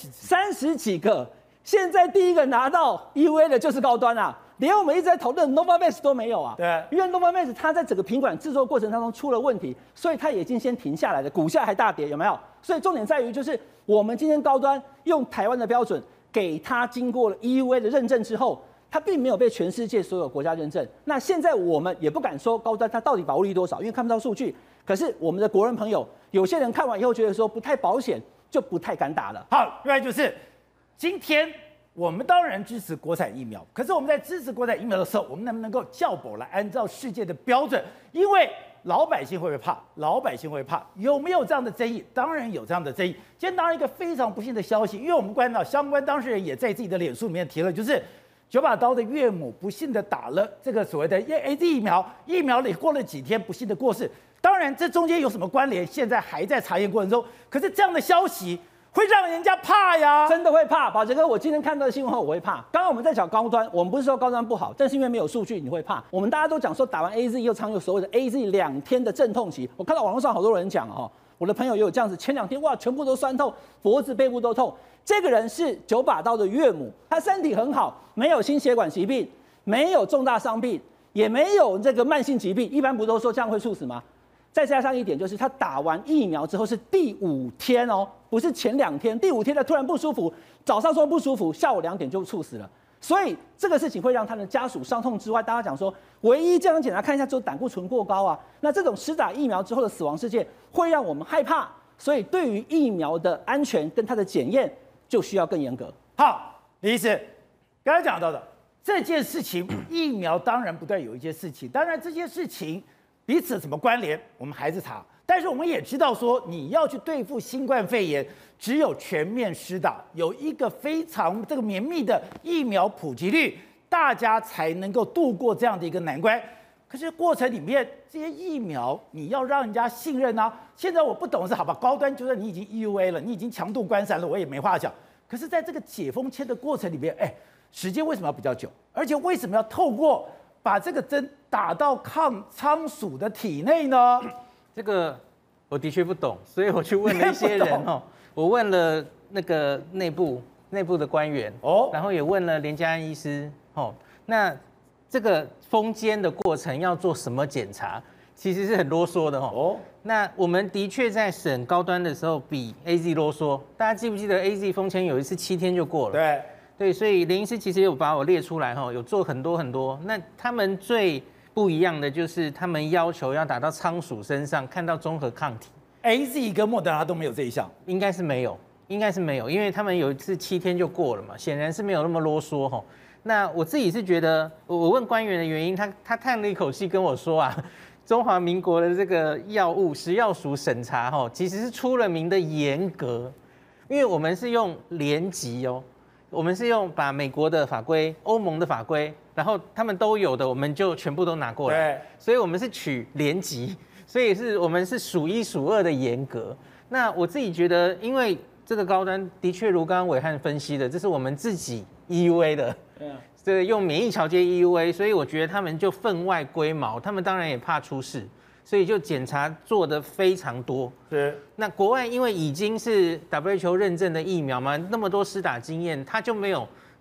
，30几个。现在第一个拿到 EUA 的就是高端啊，连我们一直在讨论 Novavax 都没有啊。 对， 因为 Novavax 它在整个品管制作过程当中出了问题，所以它已经先停下来了，股价还大跌，有没有？所以重点在于就是我们今天高端用台湾的标准给它经过了 EUA 的认证之后，它并没有被全世界所有国家认证。那现在我们也不敢说高端它到底保护力多少，因为看不到数据。可是我们的国人朋友，有些人看完以后觉得说不太保险，就不太敢打了。 好，另外就是今天我们当然支持国产疫苗，可是我们在支持国产疫苗的时候，我们能不能够校保来按照世界的标准？因为老百姓会不会怕？老百姓会怕，有没有这样的争议？当然有这样的争议。今天当然一个非常不幸的消息，因为我们观察到相关当事人也在自己的脸书里面提了，就是9把刀的岳母不幸的打了这个所谓的 AZ 疫苗，疫苗里过了几天不幸的过世。当然这中间有什么关联，现在还在查验过程中。可是这样的消息会让人家怕呀， 真的会怕。宝杰哥，我今天看到的新闻后我会怕。刚刚我们在讲高端，我们不是说高端不好，但是因为没有数据，你会怕。我们大家都讲说打完 AZ 又常有所谓的 AZ 2天的阵痛期，我看到网络上好多人讲哦，我的朋友也有这样子，前2天哇全部都酸痛，脖子背部都痛。这个人是9把刀的岳母，他身体很好，没有心血管疾病，没有重大伤病，也没有这个慢性疾病，一般不都说这样会猝死吗？再加上一点，就是他打完疫苗之后是第5天哦，不是前2天，第5天他突然不舒服，早上说不舒服，下午2点就猝死了。所以这个事情会让他的家属伤痛之外，大家讲说，唯一健康检查看一下，只有胆固醇过高啊。那这种施打疫苗之后的死亡事件，会让我们害怕。所以对于疫苗的安全跟它的检验，就需要更严格。 好，李医师刚才讲到的这件事情，疫苗当然不对，有一些事情，当然这些事情彼此怎么关联，我们还是查。但是我们也知道说，你要去对付新冠肺炎，只有全面施打，有一个非常这个绵密的疫苗普及率，大家才能够度过这样的一个难关。可是过程里面，这些疫苗你要让人家信任啊。现在我不懂的是，好吧，高端就算你已经 EUA 了，你已经强度关3了，我也没话讲。可是在这个解封签的过程里面，时间为什么要比较久？而且为什么要透过把这个针打到抗仓鼠的体内呢？ 这个我的确不懂，所以我去问了一些人哦，我问了那个内部的官员哦，然后也问了连家安医师哦，那这个封签的过程要做什么检查，其实是很啰嗦的哦。那我们的确在审高端的时候比 AZ 啰嗦，大家记不记得 AZ 封签有一次7天就过了？对，所以连医师其实有把我列出来哈，有做很多。那他们最不一样的就是他们要求要打到仓鼠身上，看到综合抗体。 AZ 跟莫德纳都没有这一项， 应该是没有，因为他们有一次7天就过了嘛，显然是没有那么啰嗦哈。那我自己是觉得，我问官员的原因，他叹了一口气跟我说啊，中华民国的这个药物食药署审查哈，其实是出了名的严格，因为我们是用联级哦。我们是用把美国的法规、欧盟的法规，然后他们都有的，我们就全部都拿过来。所以我们是取联级，所以我们是数1数2的严格。那我自己觉得，因为这个高端的确如刚刚暐瀚分析的，这是我们自己 EUA 的，这个用免疫桥接 EUA， 所以我觉得他们就分外龟毛，他们当然也怕出事。所以就检查做的非常多。 是。 那国外因为已经是 WHO 认证的疫苗嘛，那么多施打经验，他就没有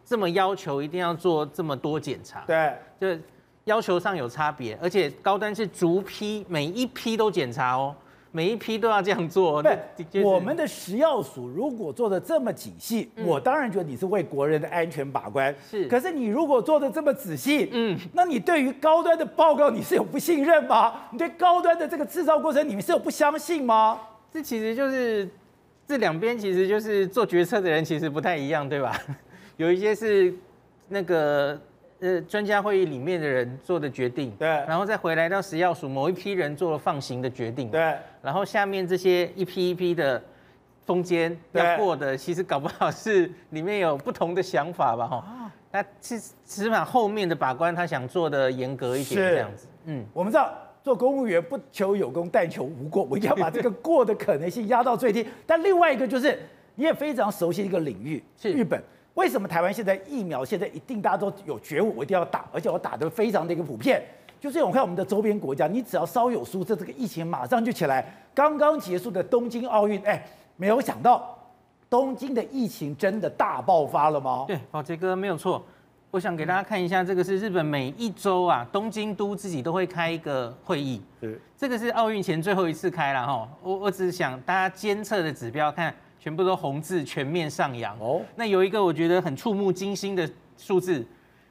这么要求一定要做这么多检查， 对， 就要求上有差别，而且高端是逐批，每一批都检查哦，每一批都要这样做。 我们的食药署如果做的这么仔细，我当然觉得你是为国人的安全把关。 是， 可是你如果做的这么仔细，那你对于高端的报告你是有不信任吗？你对高端的这个制造过程你们是有不相信吗？ 这其实就是这两边其实就是做决策的人其实不太一样，对吧？有一些是那个专家会议里面的人做的决定， 对， 然后再回来到食药署某一批人做了放行的决定， 对，然后下面这些一批一批的中间要过的，其实搞不好是里面有不同的想法吧，哈。那起码后面的把关他想做的严格一点，这样子。 我们知道做公务员不求有功，但求无过，我一定要把这个过的可能性压到最低。但另外一个就是你也非常熟悉一个领域，是日本。为什么台湾现在疫苗现在一定大家都有觉悟，我一定要打，而且我打得非常的一个普遍？就是我看我们的周边国家，你只要稍有疏，这个疫情马上就起来。刚刚结束的东京奥运，没有想到东京的疫情真的大爆发了吗？ 对，宝杰哥没有错。我想给大家看一下，这个是日本每一周啊，东京都自己都会开一个会议。这个是奥运前最后一次开了哈。我只是想大家监测的指标看。全部都红字，全面上扬。那有一个我觉得很触目惊心的数字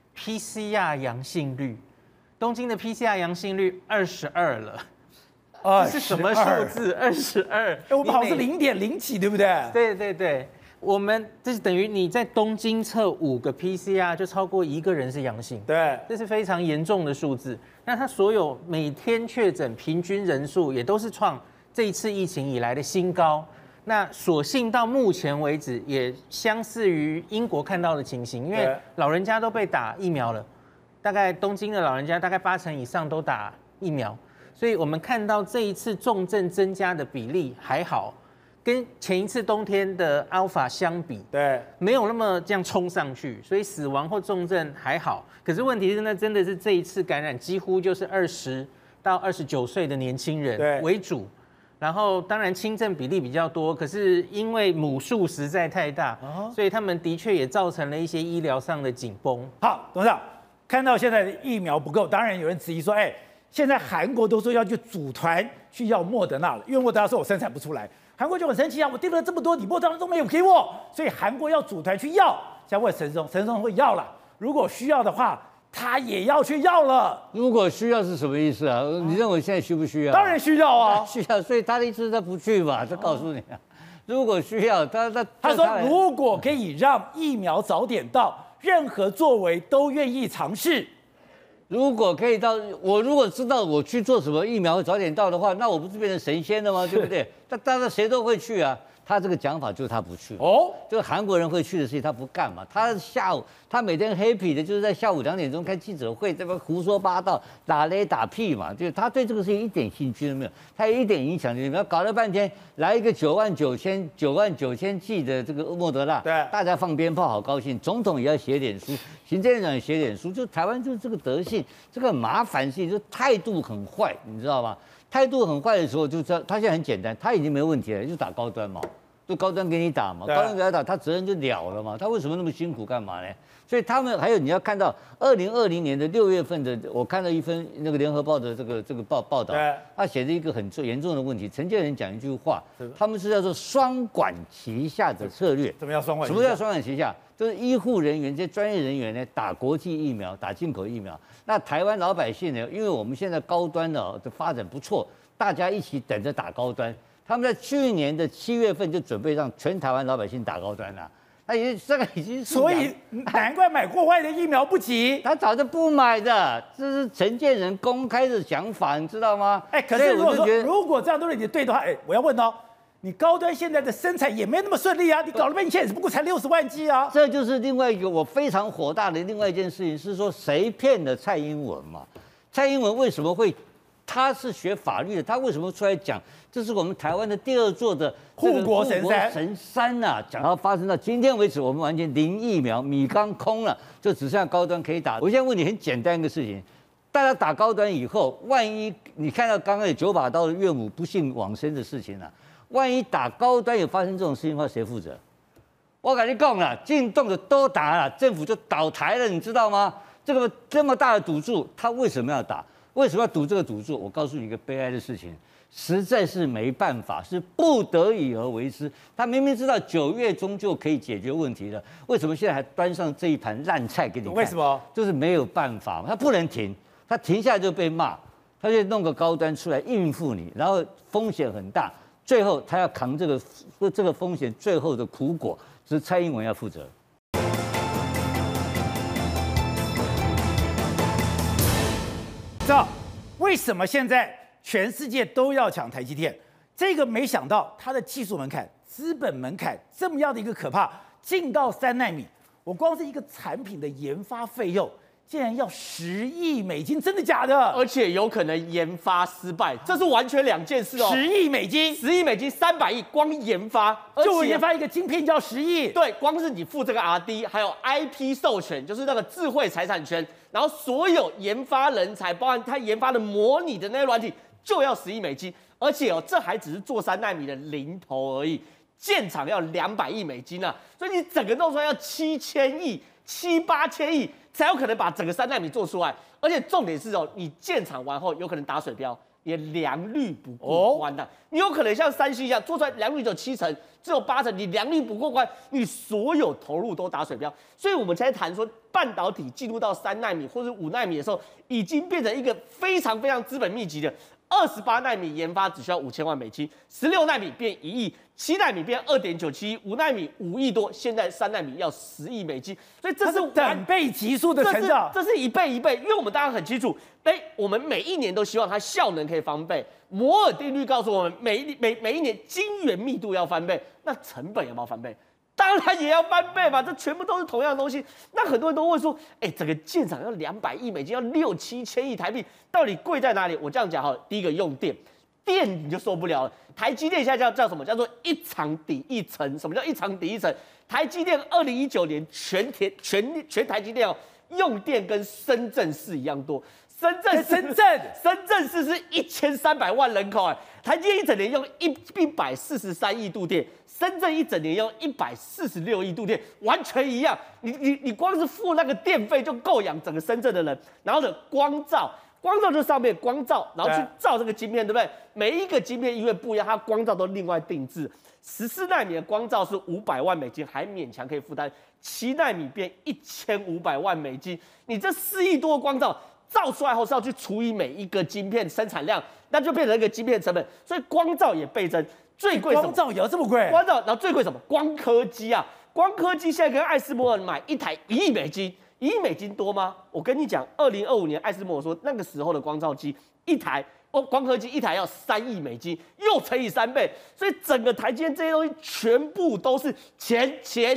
，PCR 阳性率，东京的 PCR 阳性率22了。这是什么数字？22。 我们好像是0.0几，对不对？ 对，我们这是等于你在东京测5个 PCR 就超过1个人是阳性。 对， 这是非常严重的数字。那它所有每天确诊平均人数也都是创这一次疫情以来的新高。那所幸到目前为止，也相似于英国看到的情形，因为老人家都被打疫苗了，大概东京的老人家大概80%以上都打疫苗，所以我们看到这一次重症增加的比例还好，跟前一次冬天的 Alpha 相比， 对， 没有那么这样冲上去，所以死亡或重症还好。可是问题是，那真的是这一次感染几乎就是20到29岁的年轻人为主。然后当然轻症比例比较多，可是因为母数实在太大，所以他们的确也造成了一些医疗上的紧绷。 好，董事长，看到现在的疫苗不够，当然有人质疑说，现在韩国都说要去组团去要莫德纳了，因为莫德纳说我生产不出来，韩国就很生气啊，我订了这么多，你莫德纳都没有给我，所以韩国要组团去要。现在问陈松会要了，如果需要的话。他也要去要了。 如果需要是什么意思啊？你认为现在需不需要？ 当然需要啊， 需要。所以他的意思是他不去嘛？他告诉你啊，如果需要，他说如果可以让疫苗早点到，任何作为都愿意尝试。 如果可以到，我如果知道我去做什么疫苗早点到的话，那我不是变成神仙了吗？对不对？那当然谁都会去啊。他这个讲法就是他不去就是韩国人会去的事情他不干嘛。他每天 happy 的就是在下午2点钟开记者会，这边胡说八道、打雷打屁嘛，就是他对这个事情一点兴趣都没有，他一点影响力都没有。搞了半天来一个99000剂的这个莫德纳， 对， 大家放鞭炮好高兴，总统也要写脸书，行政院长也写脸书，就台湾就是这个德性，这个很麻烦性，就态度很坏，你知道吗？态度很坏的时候，就知道他现在很简单，他已经没问题了，就打高端嘛，就高端给你打嘛，高端给他打，他责任就了了嘛。他为什么那么辛苦干嘛呢？所以他们还有你要看到2020年的6月份的，我看到一份那个联合报的这个报道，他写了一个很严重的问题。陈建仁讲一句话，他们是叫做双管齐下的策略。 怎么叫双管齐下？ 什么叫双管齐下？就是医护人员这些专业人员呢，打国际疫苗，打进口疫苗。那台湾老百姓呢，因为我们现在高端的发展不错，大家一起等着打高端。他们在去年的7月份就准备让全台湾老百姓打高端了。他这个已经是， 所以难怪买国外的疫苗不急， 他早就不买的，这是陈建仁公开的想法，你知道吗？ 可是如果这样都是你对的话，我要问哦，你高端现在的生产也没那么顺利啊，你搞了半天也只不过才60万剂啊。 这就是另外一个我非常火大的另外一件事情，是说谁骗了蔡英文嘛？蔡英文为什么会？他是学法律的，他为什么出来讲？这是我们台湾的第2座的护国神山呐！讲到发生到今天为止，我们完全零疫苗，米缸空了，就只剩下高端可以打。我现在问你很简单一个事情：大家打高端以后，万一你看到刚刚有9把刀的岳母不幸往生的事情啊，万一打高端有发生这种事情的话，谁负责？ 我跟你讲了，进洞的都打了，政府就倒台了，你知道吗？这么大的赌注，他为什么要打？为什么要赌这个赌注？我告诉你一个悲哀的事情，实在是没办法，是不得已而为之。他明明知道9月中就可以解决问题了，为什么现在还端上这一盘烂菜给你看？ 为什么？ 就是没有办法，他不能停，他停下来就被骂，他就弄个高端出来应付你，然后风险很大，最后他要扛这个风险最后的苦果，是蔡英文要负责。 知道为什么现在全世界都要抢台积电？这个没想到它的技术门槛、资本门槛这么样的一个可怕，进到3奈米，我光是一个产品的研发费用，竟然要10亿美金，真的假的？ 而且有可能研发失败，这是完全2件事哦。 10亿美金 ，10亿美金，300亿，光研发， 就研发一个晶片就要10亿。 对，光是你付这个 R&D， 还有 IP 授权，就是那个智慧财产权，然后所有研发人才，包含他研发的模拟的那些软体，就要10亿美金。而且哦，这还只是做3奈米的零头而已，建厂要200亿美金啊，所以你整个弄出来要7000亿、7、8千亿。才有可能把整个3奈米做出来，而且重点是哦，你建厂完后有可能打水标，你的良率不过关的，你有可能像3C一样做出来良率只有70%，只有80%，你良率不过关，你所有投入都打水标。所以我们才谈说，半导体进入到3奈米或者5奈米的时候，已经变成一个非常非常资本密集的。28奈米研发只需要5000万美金，16奈米变1亿，7奈米变2.97亿，5奈米5亿多，现在3奈米要10亿美金，所以这是等倍级数的成长， 这是一倍一倍，因为我们大家很清楚，我们每一年都希望它效能可以翻倍，摩尔定律告诉我们每一年晶圆密度要翻倍，那成本有没有翻倍？当然也要翻倍嘛，这全部都是同样的东西。那很多人都会说，整个建厂要200亿美金，要6、7千亿台币，到底贵在哪里？我这样讲哈，第一个用电你就受不了了。台积电现在叫什么？叫做一厂抵一层。什么叫一厂抵一层？台积电2019年全台积电用电跟深圳市一样多。深圳市是1300万人口台积电一整年用143亿度电，深圳一整年用146亿度电，完全一样。你光是付那个电费就够养整个深圳的人。然后呢，光照就是上面光照，然后去照这个晶片，对不对？每一个晶片因为不一样，它光照都另外定制。14奈米的光照是500万美金，还勉强可以负担；7奈米变1500万美金，你这4亿多的光照。照出来后是要去除以每一个晶片生产量，那就变成一个晶片成本，所以光照也倍增。最贵什么？ 光照也要这么贵？ 光照，然后最贵什么？光刻机啊！光刻机现在跟艾斯摩尔买一台1亿美金，1亿美金多吗？我跟你讲，2025年艾斯摩尔说那个时候的光照机一台光刻机一台要3亿美金，又乘以3倍，所以整个台积电这些东西全部都是钱。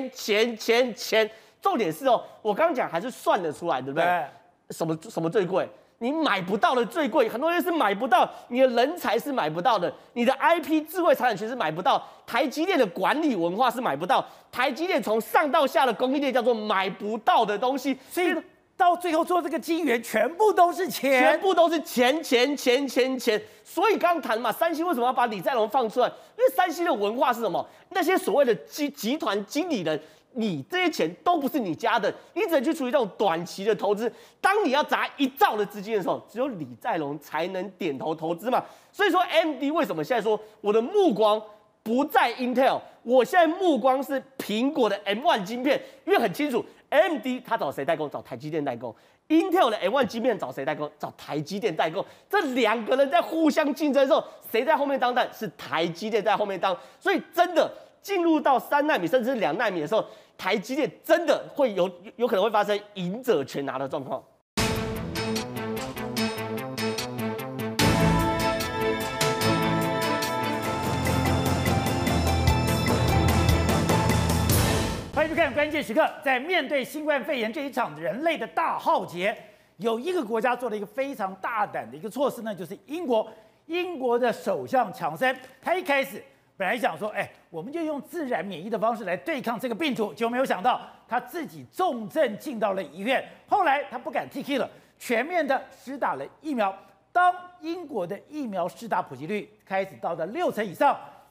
重点是我刚刚讲还是算得出来，对不对？什么最贵？你买不到的最贵，很多人是买不到，你的人才是买不到的，你的 IP 智慧财产权是买不到，台积电的管理文化是买不到，台积电从上到下的供应链叫做买不到的东西， 所以到最后做这个晶圆全部都是钱， 全部都是钱。所以刚刚谈嘛，3星为什么要把李在镕放出来？因为3星的文化是什么？那些所谓的集团经理人。你这些钱都不是你家的，你只能去处理这种短期的投资。当你要砸1兆的资金的时候，只有李在镕才能点头投资嘛。所以说 AMD 为什么现在说我的目光不在 Intel， 我现在目光是苹果的 M1 晶片，因为很清楚 AMD 它找谁代工？找台积电代工。Intel 的 M1 晶片找谁代工？找台积电代工。这2个人在互相竞争的时候，谁在后面当蛋？是台积电在后面当。所以真的进入到3奈米甚至是2奈米的时候，台积电真的会有可能会发生赢者全拿的状况。 欢迎收看《关键时刻》。在面对新冠肺炎这一场人类的大浩劫，有一个国家做了一个非常大胆的一个措施呢，就是英国。英国的首相强森，他一开始本来想说，我们就用自然免疫的方式来对抗这个病毒，结果没有想到他自己重症进到了医院。后来他不敢 TK 了，全面的施打了疫苗。当英国的疫苗施打普及率开始到了60%以上，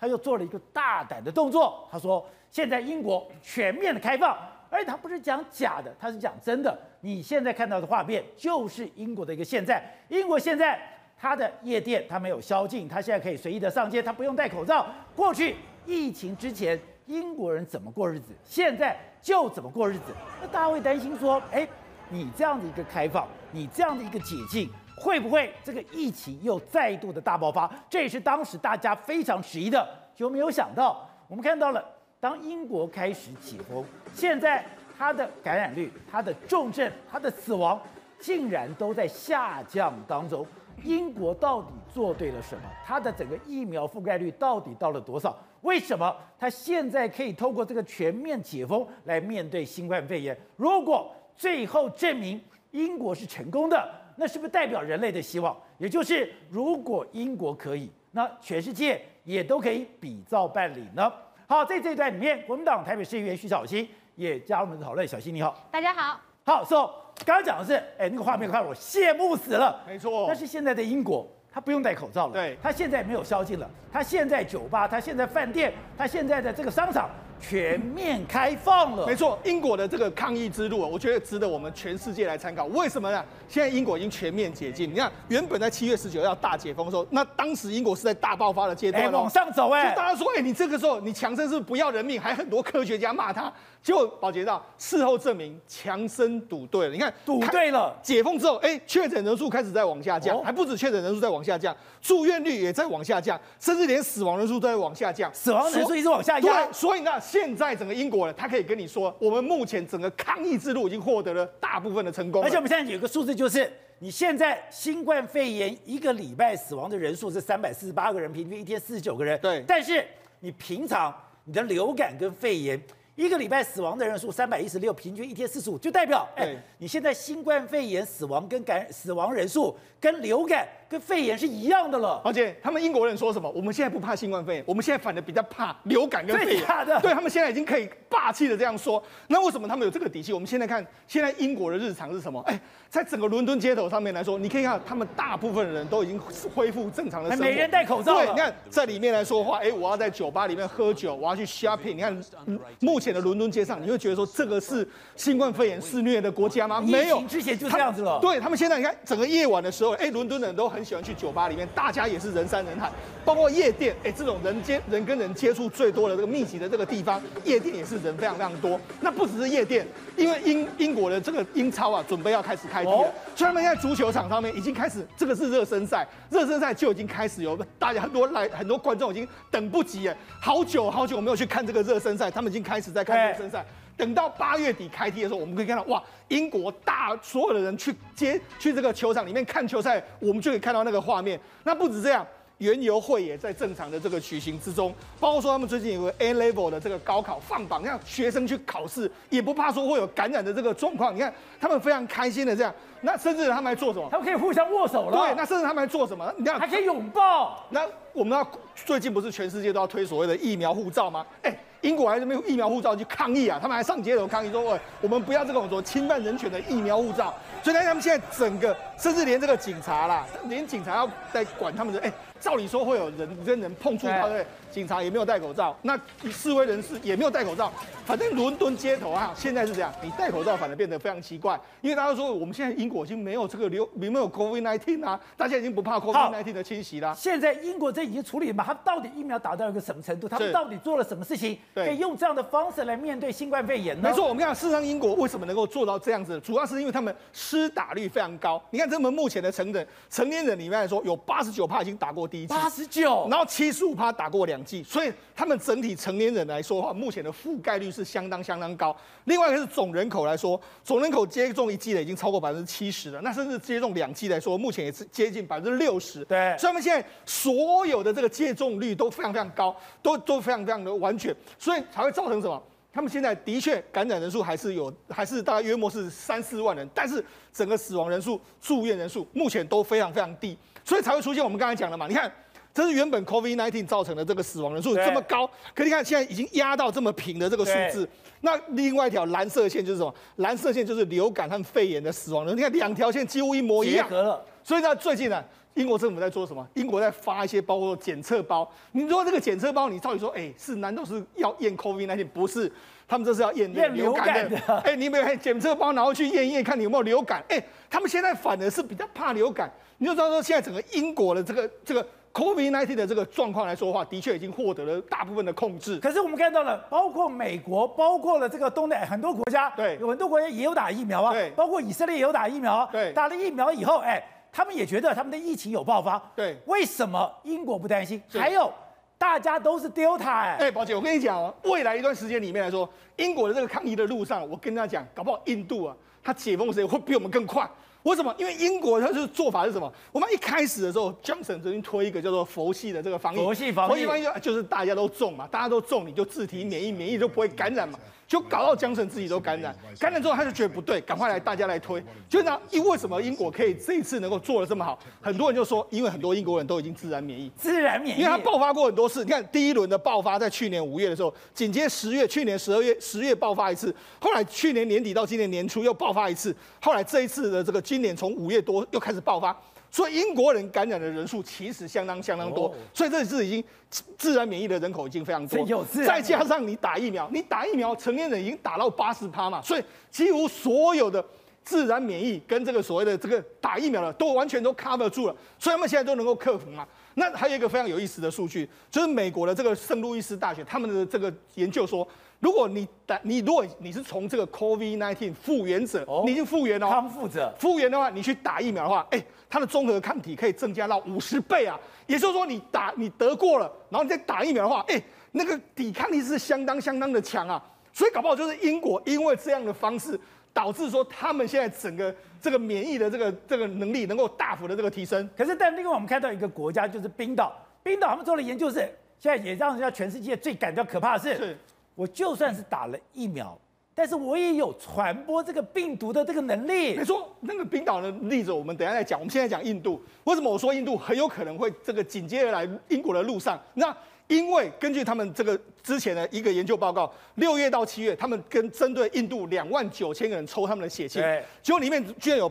他又做了一个大胆的动作，他说现在英国全面的开放，而且他不是讲假的，他是讲真的。你现在看到的画面就是英国的一个现在，英国现在它的夜店它没有宵禁，它现在可以随意的上街，它不用戴口罩。过去疫情之前，英国人怎么过日子，现在就怎么过日子。那大家会担心说，你这样的一个开放，你这样的一个解禁，会不会这个疫情又再度的大爆发？这也是当时大家非常质疑的。就没有想到，我们看到了，当英国开始解封，现在它的感染率、它的重症、它的死亡，竟然都在下降当中。英国到底做对了什么？它的整个疫苗覆盖率到底到了多少？为什么它现在可以透过这个全面解封来面对新冠肺炎？如果最后证明英国是成功的，那是不是代表人类的希望？也就是如果英国可以，那全世界也都可以比照办理呢？好，在这一段里面，国民党台北市议员徐小新也加入我们的讨论。小新你好， 大家好。 好，so 刚刚讲的是，那个画面看我羡慕死了。 没错， 但是现在的英国，他不用戴口罩了， 对， 他现在没有宵禁了，他现在酒吧，他现在饭店，他现在的这个商场全面开放了。 没错，英国的这个抗疫之路啊，我觉得值得我们全世界来参考。为什么呢？现在英国已经全面解禁。你看，原本在7月19要大解封的时候，那当时英国是在大爆发的阶段， 往上走， 就大家说，你这个时候你强生是不要人命，还很多科学家骂他。结果宝杰道事后证明强生赌对了。你看， 赌对了， 解封之后，确诊人数开始在往下降，还不止确诊人数在往下降，住院率也在往下降，甚至连死亡人数都在往下降， 死亡人数一直往下压。 对，所以呢，现在整个英国呢，他可以跟你说，我们目前整个抗疫之路已经获得了大部分的成功。 而且我们现在有个数字，就是你现在新冠肺炎一个礼拜死亡的人数是348个人，平均一天49个人。 对， 但是你平常你的流感跟肺炎，一个礼拜死亡的人数316，平均一天45，就代表，你现在新冠肺炎死亡跟死亡人数跟流感跟肺炎是一样的了。 而且他们英国人说什么？我们现在不怕新冠肺炎，我们现在反而比较怕流感跟肺炎。对，他们现在已经可以霸气的这样说。那为什么他们有这个底气？我们现在看，现在英国的日常是什么？在整个伦敦街头上面来说，你可以看到他们大部分的人都已经恢复正常的生活， 没人戴口罩了。 对，你看在里面来说的话，我要在酒吧里面喝酒，我要去 shopping。你看目前的伦敦街上，你会觉得说这个是新冠肺炎肆虐的国家吗？没有， 疫情之前就这样子了。 对他们现在，你看整个夜晚的时候，伦敦人都很喜欢去酒吧里面，大家也是人山人海，包括夜店，这种人跟人接触最多的这个密集的这个地方，夜店也是人非常非常多。那不只是夜店，因为英国的这个英超啊，准备要开始开踢了，所以他们现在足球场上面已经开始，这个是热身赛，热身赛就已经开始有大家很多观众已经等不及好久没有去看这个热身赛，他们已经开始在看热身赛。等到8月底开踢的时候，我们可以看到，哇，英国所有的人去这个球场里面看球赛，我们就可以看到那个画面。那不止这样，园游会也在正常的这个举行之中，包括说他们最近有个 A Level 的这个高考放榜，让学生去考试，也不怕说会有感染的这个状况。你看他们非常开心的这样，那甚至他们还做什么？ 他们可以互相握手了。 对，那甚至他们还做什么？你看还可以拥抱。 那我们最近不是全世界都要推所谓的疫苗护照吗？英国还是没有疫苗护照去抗议啊，他们还上街头抗议说，我们不要这种说侵犯人权的疫苗护照。所以他们现在整个，甚至连这个警察啦，连警察要在管他们的，照理说会有人跟人碰触到，对不对？警察也没有戴口罩，那示威人士也没有戴口罩，反正伦敦街头啊，现在是这样，你戴口罩反而变得非常奇怪，因为大家说我们现在英国已经没有这个没有 COVID-19 啊，大家已经不怕 COVID-19 的侵袭啦。 现在英国这已经处理了嘛？他到底疫苗打到一个什么程度？他们到底做了什么事情，可以用这样的方式来面对新冠肺炎呢？ 没错，我们看事实上英国为什么能够做到这样子，主要是因为他们施打率非常高。你看他们目前的成年人里面来说，有89%已经打过第一剂 ，89%， 然后75%打过2剂，所以他们整体成年人来说的话，目前的覆盖率是相当高。另外一个是总人口来说，总人口接种1剂的已经超过70%了，那甚至接种2剂来说，目前也是接近60%。 对， 所以他们现在所有的这个接种率都非常高，都非常的完全，所以才会造成什么？他们现在的确感染人数还是大概约莫是3-4万人，但是整个死亡人数、住院人数目前都非常低，所以才会出现我们刚才讲的嘛。你看，这是原本 COVID-19 造成的这个死亡人数这么高，可你看现在已经压到这么平的这个数字。那另外一条蓝色线就是什么？蓝色线就是流感和肺炎的死亡人数。你看2条线几乎一模一样。 结合了。 所以呢，最近呢， 英国政府在做什么？英国在发一些包括检测包。你说这个检测包，你照理说，难道是要验 COVID-19？ 不是，他们这是要验流感的。你没有检测包，然后去验一验，看你有没有流感。他们现在反而是比较怕流感。你就知道说，现在整个英国的这个 COVID-19 的这个状况来说的话，的确已经获得了大部分的控制。 可是我们看到了，包括美国，包括了这个东南很多国家， 对， 有很多国家也有打疫苗啊， 对， 包括以色列也有打疫苗啊， 对， 打了疫苗以后，他们也觉得他们的疫情有爆发， 对， 为什么英国不担心？还有大家都是 Delta， 宝姐，我跟你讲哦，未来一段时间里面来说，英国的这个抗疫的路上，我跟大家讲，搞不好印度啊，它解封的时间会比我们更快。为什么？因为英国它就是做法是什么？我们一开始的时候，Johnson 曾经推一个叫做佛系的这个防疫， 佛系防疫就是大家都中嘛，大家都中你就自体免疫，免疫就不会感染嘛。就搞到Johnson自己都感染之后他就觉得不对，赶快大家来推。就那为什么英国可以这一次能够做得这么好？很多人就说，因为很多英国人都已经自然免疫，因为他爆发过很多次。你看第一轮的爆发在去年5月的时候，紧接去年10月爆发一次，后来去年年底到今年年初又爆发一次，后来这一次的这个今年从5月多又开始爆发。所以英国人感染的人数其实相当多，所以这次已经自然免疫的人口已经非常多，再加上你打疫苗，成年人已经打到80%嘛，所以几乎所有的自然免疫跟这个所谓的这个打疫苗的都完全都 cover 住了，所以他们现在都能够克服嘛。那还有一个非常有意思的数据，就是美国的这个圣路易斯大学他们的这个研究说，如果你是从这个 COVID-19 复原者，你已经复原了， 康复者复原的话，你去打疫苗的话，它的综合抗体可以增加到50倍啊！也就是说，你得过了，然后你再打疫苗的话，那个抵抗力是相当的强啊！所以搞不好就是英国因为这样的方式，导致说他们现在整个这个免疫的这个能力能够大幅的这个提升。 可是，但另外我们看到一个国家就是冰岛他们做了研究是，现在也让人家全世界最感到可怕的是，我就算是打了疫苗，但是我也有传播这个病毒的这个能力。 没错，那个冰岛的例子我们等一下再讲。我们现在讲印度，为什么我说印度很有可能会这个紧接而来英国的路上？那因为根据他们这个之前的一个研究报告，6月到7月，他们针对印度29000个人抽他们的血清，结果里面居然有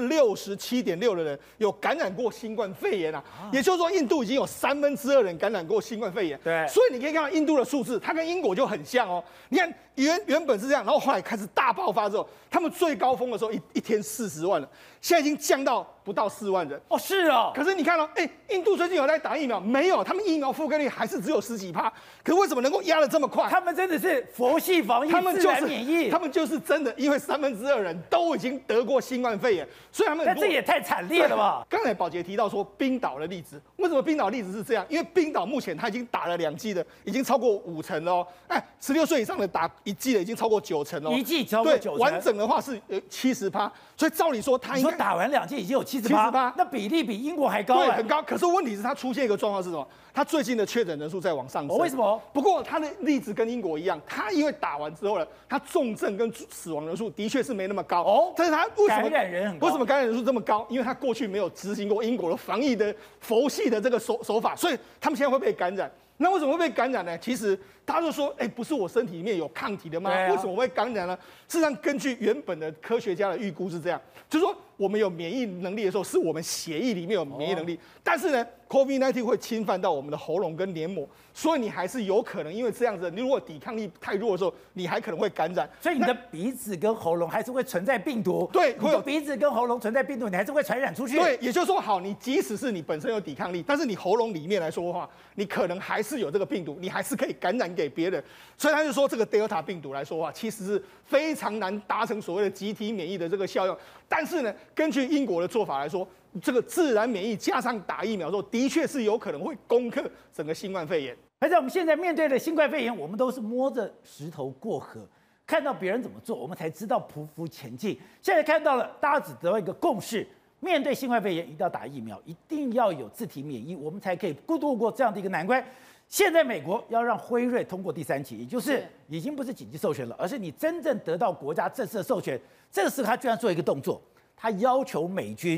67.6%的人有感染过新冠肺炎啊！也就是说，印度已经有2/3人感染过新冠肺炎。 对， 所以你可以看到印度的数字，它跟英国就很像哦。你看原本是这样，然后后来开始大爆发之后，他们最高峰的时候一天40万了，现在已经降到不到4万人。 哦，是哦。 可是你看哦，印度最近有在打疫苗没有？他们疫苗覆盖率还是只有10几%。可是为什么能够压得这么快？ 他们真的是佛系防疫，自然免疫。 他们就是真的，因为2/3人都已经得过新冠肺炎，所以他们。 但这也太惨烈了吧？ 刚才宝杰提到说冰岛的例子，为什么冰岛的例子是这样？因为冰岛目前他已经打了2剂的，已经超过50%了哦。16岁以上的打1剂的已经超过90%哦。 1剂超过90%， 完整的话是70%。所以照理说他应该打完2剂已经有70%，那比例比英国还高。 对，很高。可是问题是他出现一个状况是什么？他最近的确诊人数在往上升。 为什么？ 不过他的例子跟英国一样，他因为打完之后呢，他重症跟死亡人数的确是没那么高哦。但是他感染人很高？ 为什么感染人数这么高？因为他过去没有执行过英国的防疫的佛系的这个手法，所以他们现在会被感染。那为什么会被感染呢？其实大家就说，不是我身体里面有抗体的吗？为什么会感染呢？事实上，根据原本的科学家的预估是这样，就是说我们有免疫能力的时候，是我们血液里面有免疫能力，但是呢 ，COVID-19 会侵犯到我们的喉咙跟黏膜，所以你还是有可能因为这样子，你如果抵抗力太弱的时候，你还可能会感染。 所以你的鼻子跟喉咙还是会存在病毒。 对， 会有鼻子跟喉咙存在病毒，你还是会传染出去。 对，也就是说，好，你即使是你本身有抵抗力，但是你喉咙里面来说的话，你可能还是有这个病毒，你还是可以感染给别人。所以他就说，这个 Delta 病毒来说的话，其实是非常难达成所谓的集体免疫的这个效用。但是呢，根据英国的做法来说，这个自然免疫加上打疫苗之后，的确是有可能会攻克整个新冠肺炎。 而且我们现在面对的新冠肺炎，我们都是摸着石头过河，看到别人怎么做，我们才知道匍匐前进。现在看到了，大家只得到一个共识：面对新冠肺炎，一定要打疫苗，一定要有自体免疫，我们才可以度过这样的一个难关。现在美国要让辉瑞通过第3期，也就是已经不是紧急授权了，而是你真正得到国家正式的授权。这个时候他居然做一个动作，他要求美军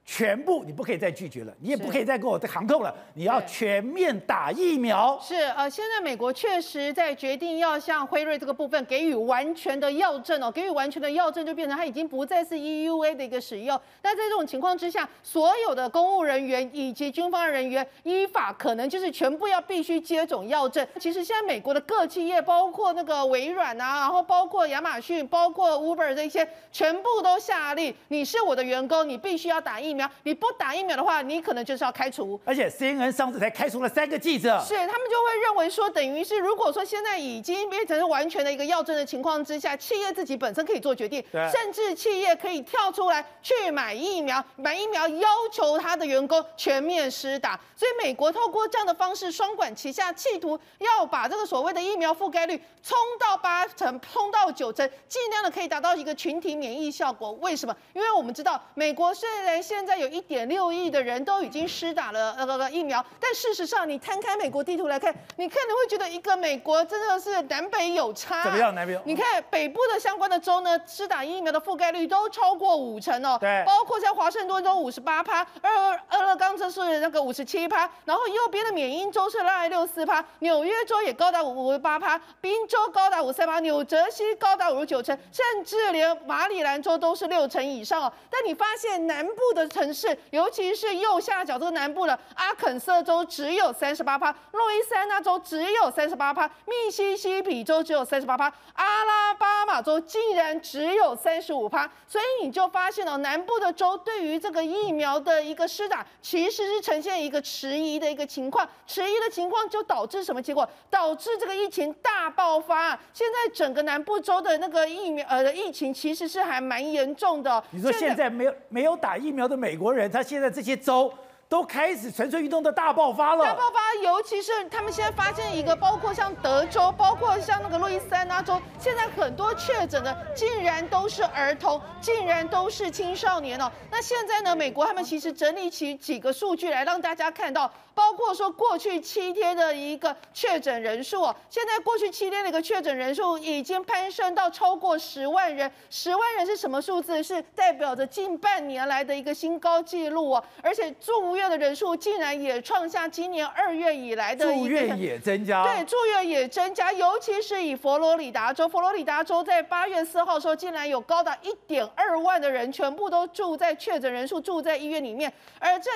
全部你不可以再拒绝了，你也不可以再跟我航空了，你要全面打疫苗。 是现在美国确实在决定要向辉瑞这个部分给予完全的药证哦，给予完全的药证就变成它已经不再是 EUA 的一个使用。那在这种情况之下，所有的公务人员以及军方人员依法可能就是全部要必须接种药证。其实现在美国的各企业，包括那个微软啊，然后包括亚马逊，包括 Uber 这些，全部都下令，你是我的员工，你必须要打疫苗。你不打疫苗的话，你可能就是要开除。 而且 CNN 上次才开除了3个记者， 是他们就会认为说，等于是如果说现在已经变成完全的一个药证的情况之下，企业自己本身可以做决定，甚至企业可以跳出来去买疫苗，要求他的员工全面施打。所以美国透过这样的方式双管齐下，企图要把这个所谓的疫苗覆盖率冲到8成，冲到9成，尽量的可以达到一个群体免疫效果。为什么？因为我们知道，美国虽然现在有1.6亿的人都已经施打了疫苗，但事实上，你摊开美国地图来看，你可能会觉得一个美国真的是南北有差。 怎么样？南北有？ 你看北部的相关的州呢，施打疫苗的覆盖率都超过5成哦。 对， 包括像华盛顿州58%，俄勒冈州是那个57%，然后右边的缅因州是64%，纽约州也高达58%，宾州高达53%，纽泽西高达59成，甚至连马里兰州都是6成以上哦。但你发现南部的城市，尤其是右下角这个南部的阿肯色州只有38%，路易斯安那州只有38%，密西西比州只有38%，阿拉巴马州竟然只有35%。所以你就发现南部的州对于这个疫苗的一个施打，其实是呈现一个迟疑的一个情况。迟疑的情况就导致什么结果？导致这个疫情大爆发。现在整个南部州的那个疫情其实是还蛮严重的。 你说现在没有打疫苗的美国人，他现在这些州都开始纯粹运动的大爆发了。 大爆发，尤其是他们现在发现一个，包括像德州，包括像那个路易斯安那州，现在很多确诊的竟然都是儿童，竟然都是青少年哦。那现在呢，美国他们其实整理起几个数据来让大家看到，包括说过去7天的一个确诊人数哦，现在过去7天的一个确诊人数已经攀升到超过10万人。10万人是什么数字？是代表着近半年来的一个新高纪录哦，而且住院的人数竟然也创下今年2月以来的住院也增加， 对，住院也增加，尤其是以佛罗里达州在8月4号的时候，竟然有高达1.2万的人全部都住在确诊人数住在医院里面，而这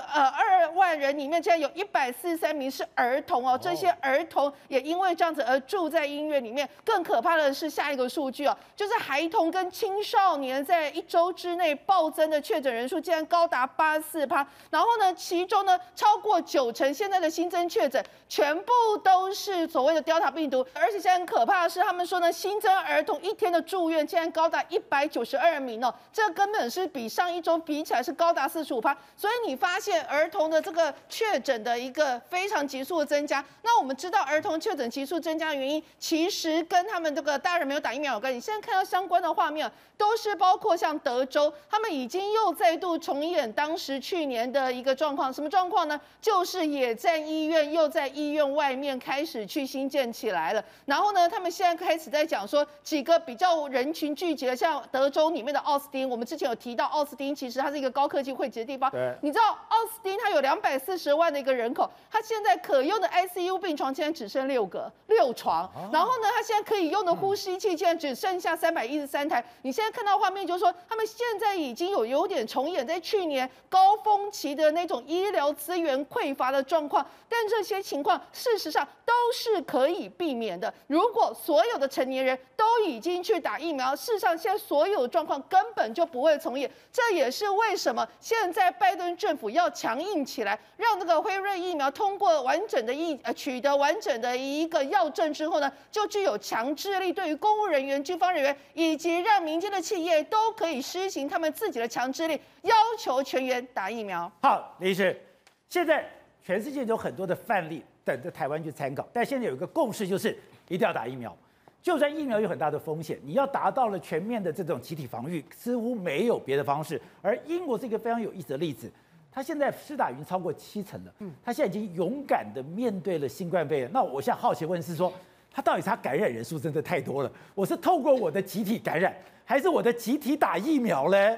1.2万人里面，竟然有143名是儿童哦，这些儿童也因为这样子而住在医院里面。更可怕的是下一个数据哦，就是孩童跟青少年在1周之内暴增的确诊人数竟然高达84%，然后呢，其中呢超过9成现在的新增确诊全部都是所谓的 Delta 病毒，而且现在很可怕的是，他们说呢，新增儿童1天的住院竟然高达192名哦，这根本是比上一周比起来是高达45%。所以你发现儿童的这个确诊的一个非常急速的增加。那我们知道儿童确诊急速增加的原因，其实跟他们这个大人没有打疫苗有关系。你现在看到相关的画面，都是包括像德州，他们已经又再度重演当时去年的一个状况。什么状况呢？就是野战医院又在医院外面开始去新建起来了。然后呢，他们现在开始在讲说几个比较人群聚集的，像德州里面的奥斯汀，我们之前有提到奥斯汀其实它是一个高科技汇集的地方。 对， 你知道奥斯汀它有240万的一个人口，它现在可用的 ICU 病床现在只剩6床，然后呢，它现在可以用的呼吸器现在只剩下313台。你现在看到画面就是说，他们现在已经有点重演在去年高峰期的那种医疗资源匮乏的状况，但这些情况事实上都是可以避免的。如果所有的成年人都已经去打疫苗，事实上现在所有的状况根本就不会重演。这也是为什么现在拜登政府要强硬起来，让这个辉瑞疫苗通过取得完整的一个药证之后呢，就具有强制力，对于公务人员、军方人员以及让民间的企业都可以施行他们自己的强制力，要求全员打疫苗。 好，李医师，现在全世界有很多的范例等着台湾去参考，但现在有一个共识，就是一定要打疫苗。就算疫苗有很大的风险，你要达到了全面的这种集体防御，似乎没有别的方式。而英国是一个非常有意思的例子，他现在施打已经超过7成了，他现在已经勇敢的面对了新冠肺炎。那我现在好奇问是说，他到底他感染人数真的太多了？我是透过我的集体感染，还是我的集体打疫苗呢？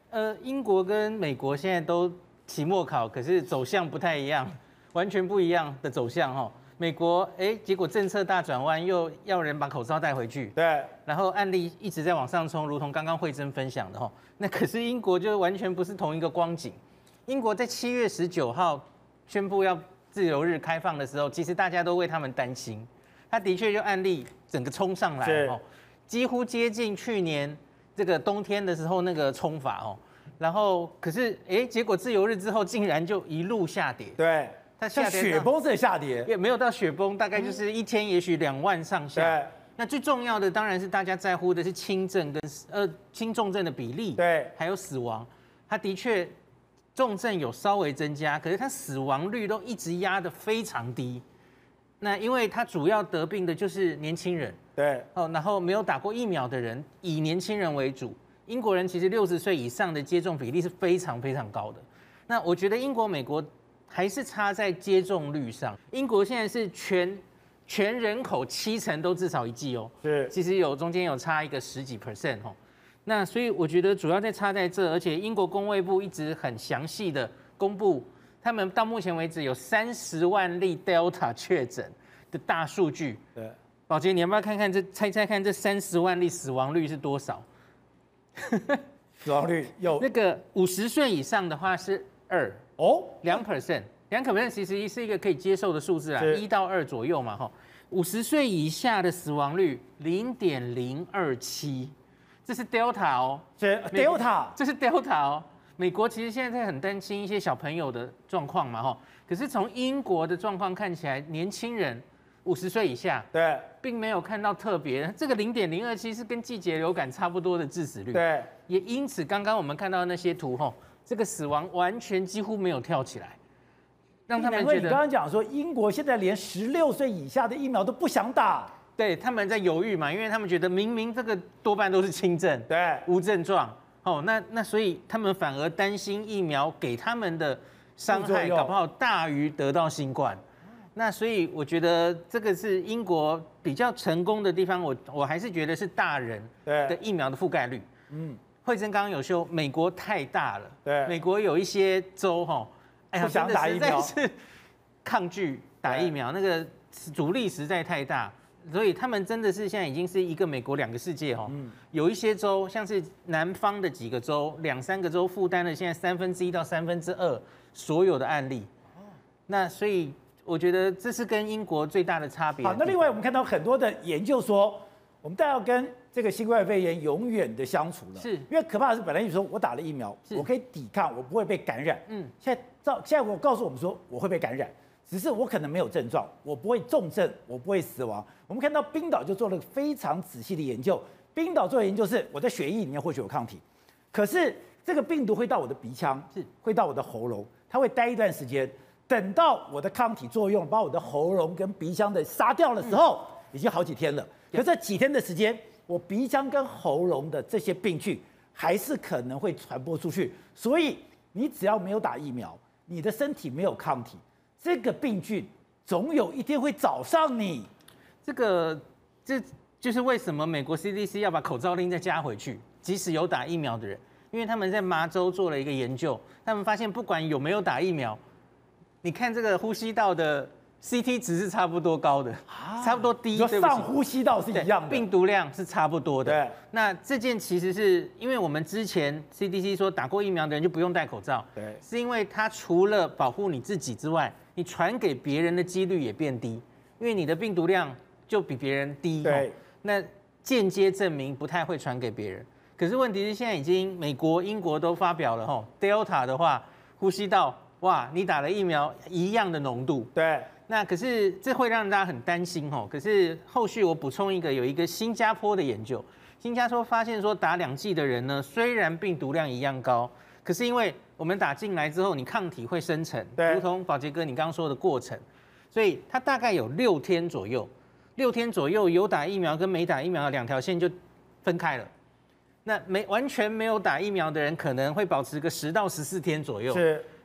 英国跟美国现在都期末考，可是走向不太一样，完全不一样的走向哈。美国结果政策大转弯，又要人把口罩带回去， 对， 然后案例一直在往上冲，如同刚刚慧珍分享的哈。那可是英国就完全不是同一个光景。英国在7月19号宣布要自由日开放的时候，其实大家都为他们担心。他的确就案例整个冲上来哦，几乎接近去年这个冬天的时候那个冲法哦。然后可是结果自由日之后竟然就一路下跌。 对。 它像雪崩式的下跌， 也没有到雪崩，大概就是一天也许2万上下。 对， 那最重要的当然是大家在乎的是轻症跟轻重症的比例， 对， 还有死亡。它的确重症有稍微增加，可是它死亡率都一直压得非常低。那因为它主要得病的就是年轻人， 对， 然后没有打过疫苗的人，以年轻人为主。英国人其实60岁以上的接种比例是非常非常高的。那我觉得英国、美国还是差在接种率上。英国现在是全人口70%都至少1剂哦， 是， 其实中间有差一个10几%哦。那所以我觉得主要在差在这，而且英国公卫部一直很详细的公布，他们到目前为止有30万例 Delta 确诊的大数据。 对， 宝杰，你要不要看看猜看这30万例死亡率是多少？ 死亡率有那个50岁以上的话是2%。2%其实是一个可以接受的数字啦，1到2左右嘛，哈。50岁以下的死亡率0.027，这是 Delta 哦， 是 Delta， 这是 Delta 哦。美国其实现在很担心一些小朋友的状况嘛，哈。可是从英国的状况看起来，年轻人50岁以下， 对， 并没有看到特别。这个0.027是跟季节流感差不多的致死率， 对， 也因此刚刚我们看到那些图，哈。这个死亡完全几乎没有跳起来，让他们觉得。 你刚刚讲说，英国现在连16岁以下的疫苗都不想打， 对，他们在犹豫嘛，因为他们觉得明明这个多半都是轻症， 对， 无症状，那所以他们反而担心疫苗给他们的伤害搞不好大于得到新冠。那所以我觉得这个是英国比较成功的地方，我还是觉得是大人的疫苗的覆盖率，慧珍刚刚有说，美国太大了， 对， 美国有一些州不想打疫苗， 实在是抗拒打疫苗，那个阻力实在太大，所以他们真的是现在已经是一个美国2个世界有一些州像是南方的几个州，2、3个州负担了现在1/3到2/3所有的案例，那所以我觉得这是跟英国最大的差别。 好，那另外我们看到很多的研究说，我们大家要跟这个新冠肺炎永远的相处了， 是因为可怕的是，本来你说我打了疫苗，我可以抵抗，我不会被感染。现在我告诉我们说我会被感染，只是我可能没有症状，我不会重症，我不会死亡。我们看到冰岛就做了非常仔细的研究，冰岛做的研究是我在血液里面或许有抗体，可是这个病毒会到我的鼻腔，会到我的喉咙，它会待一段时间，等到我的抗体作用把我的喉咙跟鼻腔的杀掉的时候，已经好几天了。可这几天的时间，我鼻腔跟喉咙的这些病菌还是可能会传播出去，所以你只要没有打疫苗，你的身体没有抗体，这个病菌总有一天会找上你。 这就是为什么美国 CDC 要把口罩令再加回去，即使有打疫苗的人，因为他们在麻州做了一个研究，他们发现不管有没有打疫苗，你看这个呼吸道的 CT 值是差不多高的，差不多低，对不起， 上呼吸道是一样的， 病毒量是差不多的。 对， 那这件其实是因为我们之前 CDC 说打过疫苗的人就不用戴口罩， 对， 是因为它除了保护你自己之外，你传给别人的几率也变低，因为你的病毒量就比别人低， 对， 那间接证明不太会传给别人。可是问题是现在已经美国、英国都发表了Delta 的话，呼吸道哇，你打了疫苗一样的浓度， 对。 那可是这会让大家很担心可是后续我补充有一个新加坡的研究，新加坡发现说打2剂的人呢，虽然病毒量一样高，可是因为我们打进来之后，你抗体会生成，如同宝杰哥你刚刚说的过程，所以它大概有6天左右有打疫苗跟没打疫苗的2条线就分开了。那完全没有打疫苗的人可能会保持个10到14天左右。 是。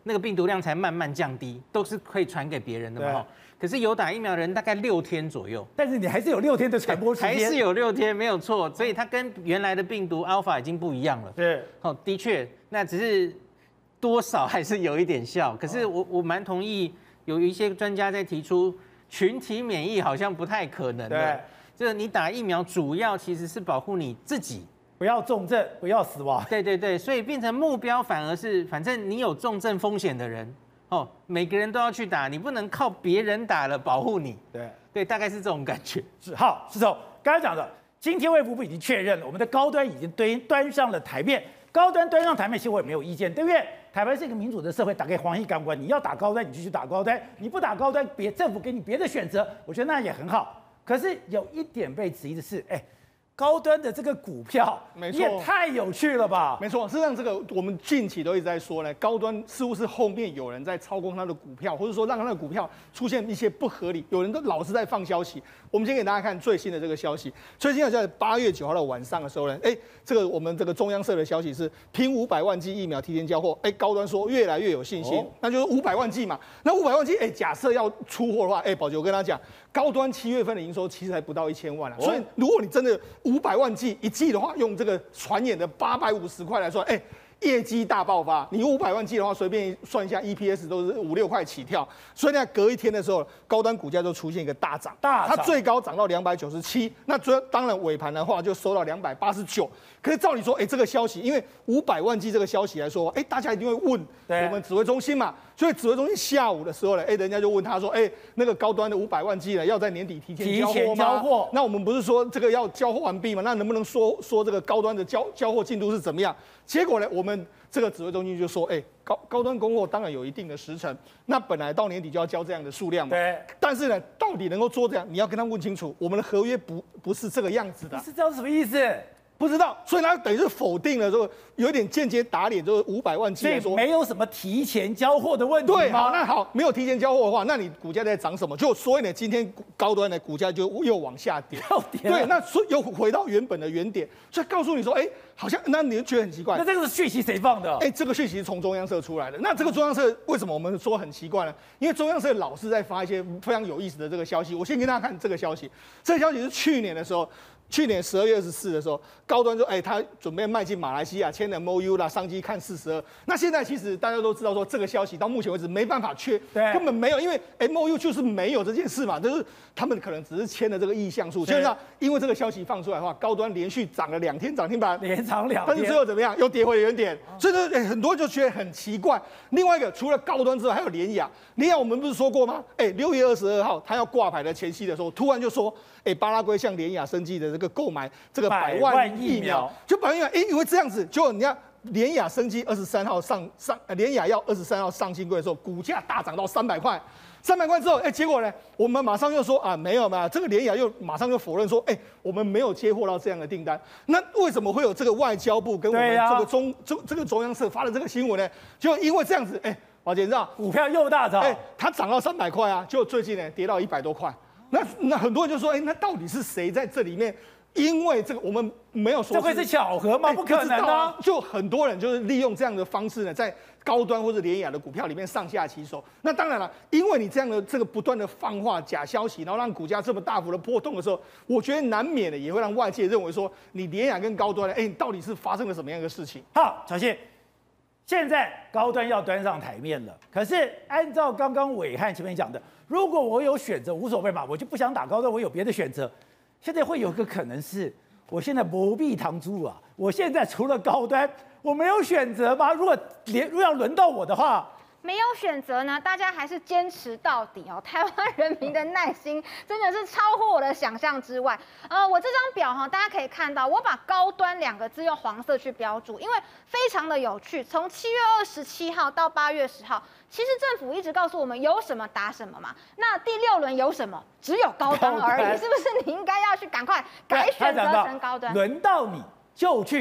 那个病毒量才慢慢降低，都是可以传给别人的嘛。 对可是有打疫苗的人大概6天左右， 但是你还是有6天的传播时间， 还是有6天没有错，所以它跟原来的病毒 Alpha 已经不一样了。 是， 哦，的确，那只是多少还是有一点效。可是我蛮同意，有一些专家在提出群体免疫好像不太可能的。 对， 就是你打疫苗主要其实是保护你自己， 不要重症，不要死亡。 对对对，所以变成目标反而是，反正你有重症风险的人，哦，每个人都要去打，你不能靠别人打了保护你。 对对，大概是这种感觉。 好，石头刚才讲的，今天卫福部已经确认了，我们的高端已经端上了台面。高端端上台面，其实我也没有意见，对不对？台湾是一个民主的社会，打开黄奕感官，你要打高端，你就去打高端；你不打高端，政府给你别的选择，我觉得那也很好。可是有一点被质疑的是，高端的这个股票， 没错， 你也太有趣了吧？ 没错，事实上这个我们近期都一直在说呢，高端似乎是后面有人在操控它的股票，或者说让它的股票出现一些不合理，有人都老是在放消息。我们先给大家看最新的这个消息，最新的在8月9号的晚上的时候呢，这个我们这个中央社的消息是拼500万剂疫苗提前交货，高端说越来越有信心，那就是500万剂嘛。那500万剂，假设要出货的话，宝杰我跟他讲，高端7月份的营收其实还不到1000万所以如果你真的500万剂一剂的话，用这个传言的850块来算，业绩大爆发。你500万剂的话，随便算一下 EPS 都是5、6块起跳。所以呢，隔一天的时候，高端股价就出现一个大涨，它最高涨到297，那当然尾盘的话就收到289。可是照理说，这个消息，因为500万剂这个消息来说，大家一定会问我们指挥中心嘛。所以指挥中心下午的时候呢，人家就问他说，那个高端的500万剂呢，要在年底提前交货吗？那我们不是说这个要交货完毕吗？那能不能说这个高端的交货进度是怎么样？结果呢，我们这个指挥中心就说，高端供货当然有一定的时程，那本来到年底就要交这样的数量嘛。 对。 但是呢，到底能够做这样，你要跟他问清楚，我们的合约不是这个样子的。 不是这样是什么意思？ 不知道，所以他等于是否定了，说有点间接打脸，就是500万剂来说， 没有什么提前交货的问题吗？ 对，好，那好，没有提前交货的话，那你股价在涨什么？所以呢，今天高端的股价就又往下跌，对，那所以又回到原本的原点，所以告诉你说，好像那你就觉得很奇怪。 那这个是讯息谁放的？ 这个讯息是从中央社出来的。那这个中央社为什么我们说很奇怪呢？因为中央社老是在发一些非常有意思的这个消息。我先跟大家看这个消息，这个消息是去年的时候。去年12月24的时候，高端说，他准备迈进马来西亚签了 MOU 啦，商机看42。那现在其实大家都知道说，这个消息到目前为止没办法根本没有，因为 MOU 就是没有这件事嘛，就是他们可能只是签了这个意向书。现在因为这个消息放出来的话，高端连续涨了2天涨停板， 连涨2天， 但是最后怎么样？又跌回原点。所以呢，很多人就觉得很奇怪。另外一个，除了高端之外，还有联亚。联亚我们不是说过吗？6月22号他要挂牌的前夕的时候，突然就说，巴拉圭向联亚生技的这个购买这个100万疫苗，就100万疫苗，因为这样子，就人家联亚生技23号联亚要23号上新柜的时候，股价大涨到300块。300块之后，结果呢，我们马上又说没有嘛，这个联亚又马上就否认说，我们没有接获到这样的订单。那为什么会有这个外交部跟我们这个中央社发的这个新闻呢？就因为这样子，宝杰，你知道股票又大涨， 它涨到300块啊，就最近呢跌到100多块。那很多人就说，那到底是谁在这里面？因为这个我们没有说， 这会是巧合吗？不可能啊！ 就很多人就是利用这样的方式呢，在高端或者联亚的股票里面上下其手。那当然了，因为你这样的这个不断的放话假消息，然后让股价这么大幅的波动的时候，我觉得难免的也会让外界认为说，你联亚跟高端呢，你到底是发生了什么样的事情？ 好，小谢，现在高端要端上台面了。可是按照刚刚伟汉前面讲的，如果我有选择无所谓嘛，我就不想打高端，我有别的选择。现在会有个可能是，我现在不必唐珠啊，我现在除了高端，我没有选择吗？如果要轮到我的话， 没有选择呢，大家还是坚持到底哦。台湾人民的耐心真的是超乎我的想象之外。我这张表哈，大家可以看到，我把高端2个字用黄色去标注，因为非常的有趣。从7月27号到8月10号，其实政府一直告诉我们有什么打什么嘛。那第6轮有什么？只有高端而已，是不是？你应该要去赶快改选择成高端。 轮到你就去打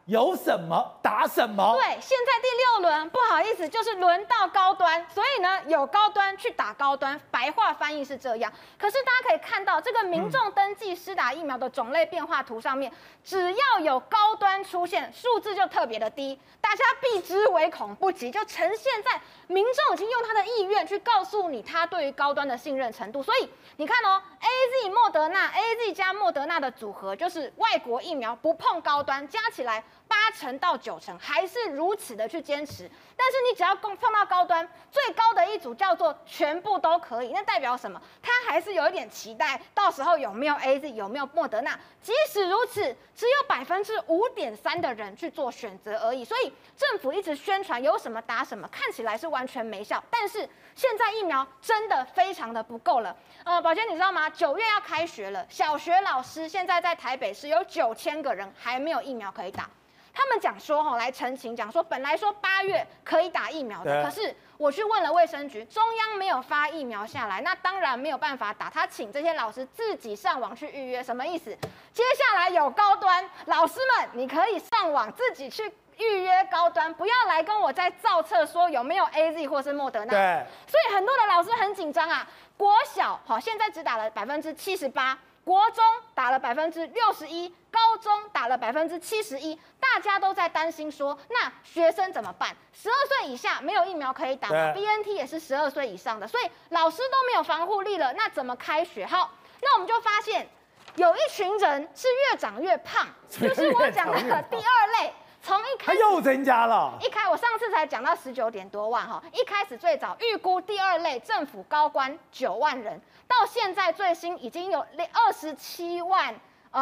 有什么打什么。 对，现在第6轮，不好意思，就是轮到高端，所以呢，有高端去打高端，白话翻译是这样。可是大家可以看到，这个民众登记施打疫苗的种类变化图上面，只要有高端出现，数字就特别的低，大家避之唯恐不及，就呈现在民众已经用他的意愿去告诉你他对于高端的信任程度。所以你看哦 ，AZ 莫德纳 ，AZ 加莫德纳的组合就是外国疫苗不碰高端，加起来80%到90%，还是如此的去坚持。但是你只要碰到高端，最高的一组叫做全部都可以，那代表什么？他还是有一点期待，到时候有没有 AZ， 有没有莫德纳？即使如此，只有5.3%的人去做选择而已。所以政府一直宣传有什么打什么，看起来是完全没效。但是现在疫苗真的非常的不够了。宝娟你知道吗？9月要开学了，小学老师现在在台北市有9000个人还没有疫苗可以打。他们讲说来澄清，讲说本来说8月可以打疫苗的，可是我去问了卫生局，中央没有发疫苗下来，那当然没有办法打。他请这些老师自己上网去预约，什么意思？接下来有高端，老师们你可以上网自己去预约高端，不要来跟我再造册说有没有 AZ 或是莫德纳。 对， 所以很多的老师很紧张啊。国小现在只打了78%。国中打了61%，高中打了71%，大家都在担心说，那学生怎么办？12岁以下没有疫苗可以打嘛 ，BNT 也是12岁以上的，所以老师都没有防护力了，那怎么开学？好，那我们就发现有一群人是越长越胖，就是我讲的第2类。从一开始它又增加了， 我上次才讲到19点多万哈，一开始最早预估第2类政府高官9万人，到现在最新已经有27万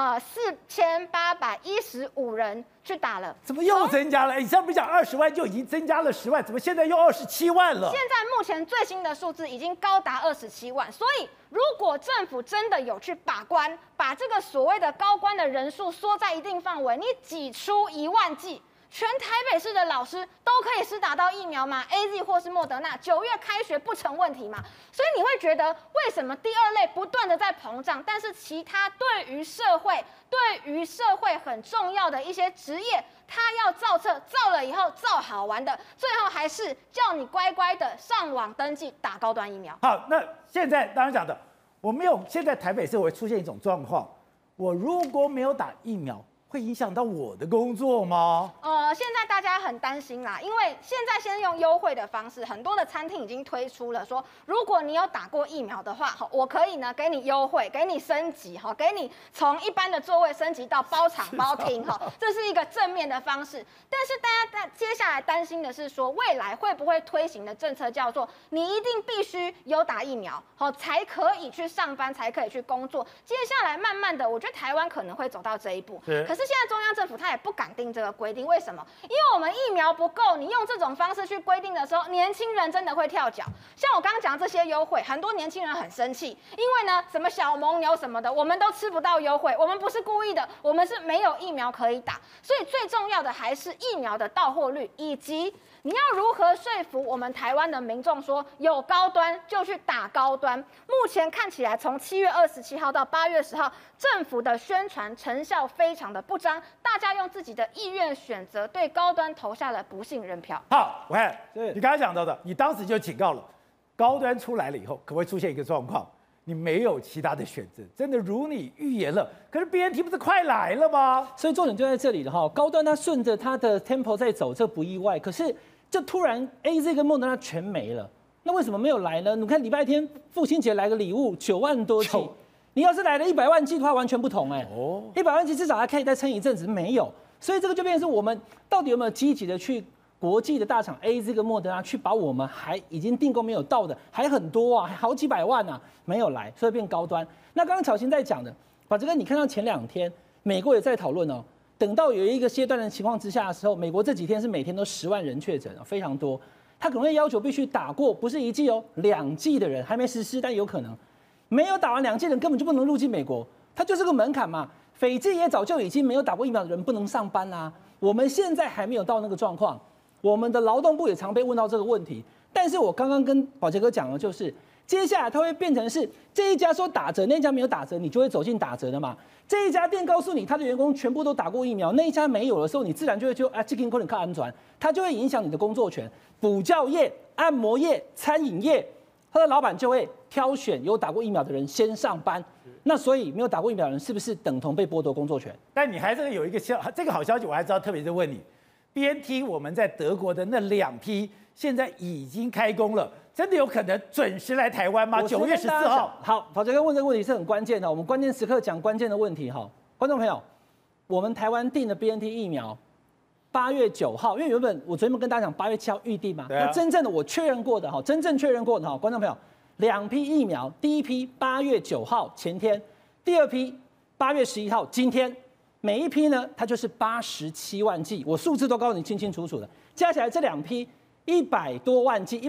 4815人去打了， 怎么又增加了？你上不讲20万就已经增加了10万，怎么现在又27万了？ 现在目前最新的数字已经高达27万，所以如果政府真的有去把关，把这个所谓的高官的人数缩在一定范围，你挤出1万剂。全台北市的老师都可以施打到疫苗吗 ？AZ 或是莫德纳，9月开学不成问题嘛？所以你会觉得为什么第2类不断的在膨胀，但是其他对于社会很重要的一些职业，他要造册，造了以后造好玩的，最后还是叫你乖乖的上网登记打高端疫苗。 好，那现在当然讲的，现在台北市会出现一种状况，我如果没有打疫苗，会影响到我的工作吗？ 现在大家很担心啦，因为现在先用优惠的方式，很多的餐厅已经推出了说，如果你有打过疫苗的话，我可以呢给你优惠，给你升级，给你从一般的座位升级到包场包厅，这是一个正面的方式。但是大家接下来担心的是说，未来会不会推行的政策叫做你一定必须有打疫苗，才可以去上班，才可以去工作。接下来慢慢的，我觉得台湾可能会走到这一步。可是现在中央政府他也不敢定这个规定，为什么？因为我们疫苗不够，你用这种方式去规定的时候，年轻人真的会跳脚。像我刚刚讲这些优惠，很多年轻人很生气，因为呢，什么小蒙牛什么的，我们都吃不到优惠，我们不是故意的，我们是没有疫苗可以打。所以最重要的还是疫苗的到货率，以及你要如何说服我们台湾的民众说有高端就去打高端。目前看起来，从7月27号到8月10号，政府的宣传成效非常的不彰，大家用自己的意愿选择对高端投下了不信任票。 好，我看你刚才讲到的，你当时就警告了，高端出来了以后，可能会出现一个状况，你没有其他的选择，真的如你预言了。可是 BNT 不是快来了吗？ 所以重点就在这里了哈，高端它顺着它的 tempo 在走，这不意外。可是就突然 AZ 跟莫德纳全没了，那为什么没有来呢？你看礼拜天父亲节来个礼物9万多剂，你要是来了100万剂的话，完全不同100万剂至少还可以再撑一阵子，没有。所以这个就变成是我们到底有没有积极的去国际的大厂 AZ 跟莫德纳去把我们还已经订购没有到的还很多啊，还好几百万啊没有来，所以变高端。那刚刚巧芯在讲的，把这个你看到前2天美国也在讨论哦，等到有一个阶段的情况之下的时候，美国这几天是每天都10万人确诊，非常多，他可能会要求必须打过不是1剂哦2剂的人，还没实施，但有可能没有打完2剂的人根本就不能入境美国，它就是个门槛嘛。斐济也早就已经没有打过疫苗的人不能上班啦，我们现在还没有到那个状况。我们的劳动部也常被问到这个问题，但是我刚刚跟宝杰哥讲的就是， 接下来它会变成是这一家说打折，那一家没有打折，你就会走进打折的嘛。这一家店告诉你他的员工全部都打过疫苗，那一家没有的时候，你自然就会这个可能靠安全，它就会影响你的工作权。补教业、按摩业、餐饮业，他的老板就会挑选有打过疫苗的人先上班。那所以没有打过疫苗的人是不是等同被剥夺工作权？ 但你还是有一个这个好消息，我还知道特别是问你 ，BNT 我们在德国的那2批现在已经开工了。真的有可能准时来台湾吗？9月14号。 好，宝杰哥问这个问题是很关键的，我们关键时刻讲关键的问题哈。观众朋友，我们台湾订的 BNT 疫苗，8月9号，因为原本我昨天跟大家讲8月7号预定嘛，那真正的我确认过的哈，真正确认过的哈，观众朋友，2批疫苗，第一批8月9号前天，第二批8月11号今天，每一批呢它就是87万剂，我数字都告诉你清清楚楚的，加起来这2批。100多万剂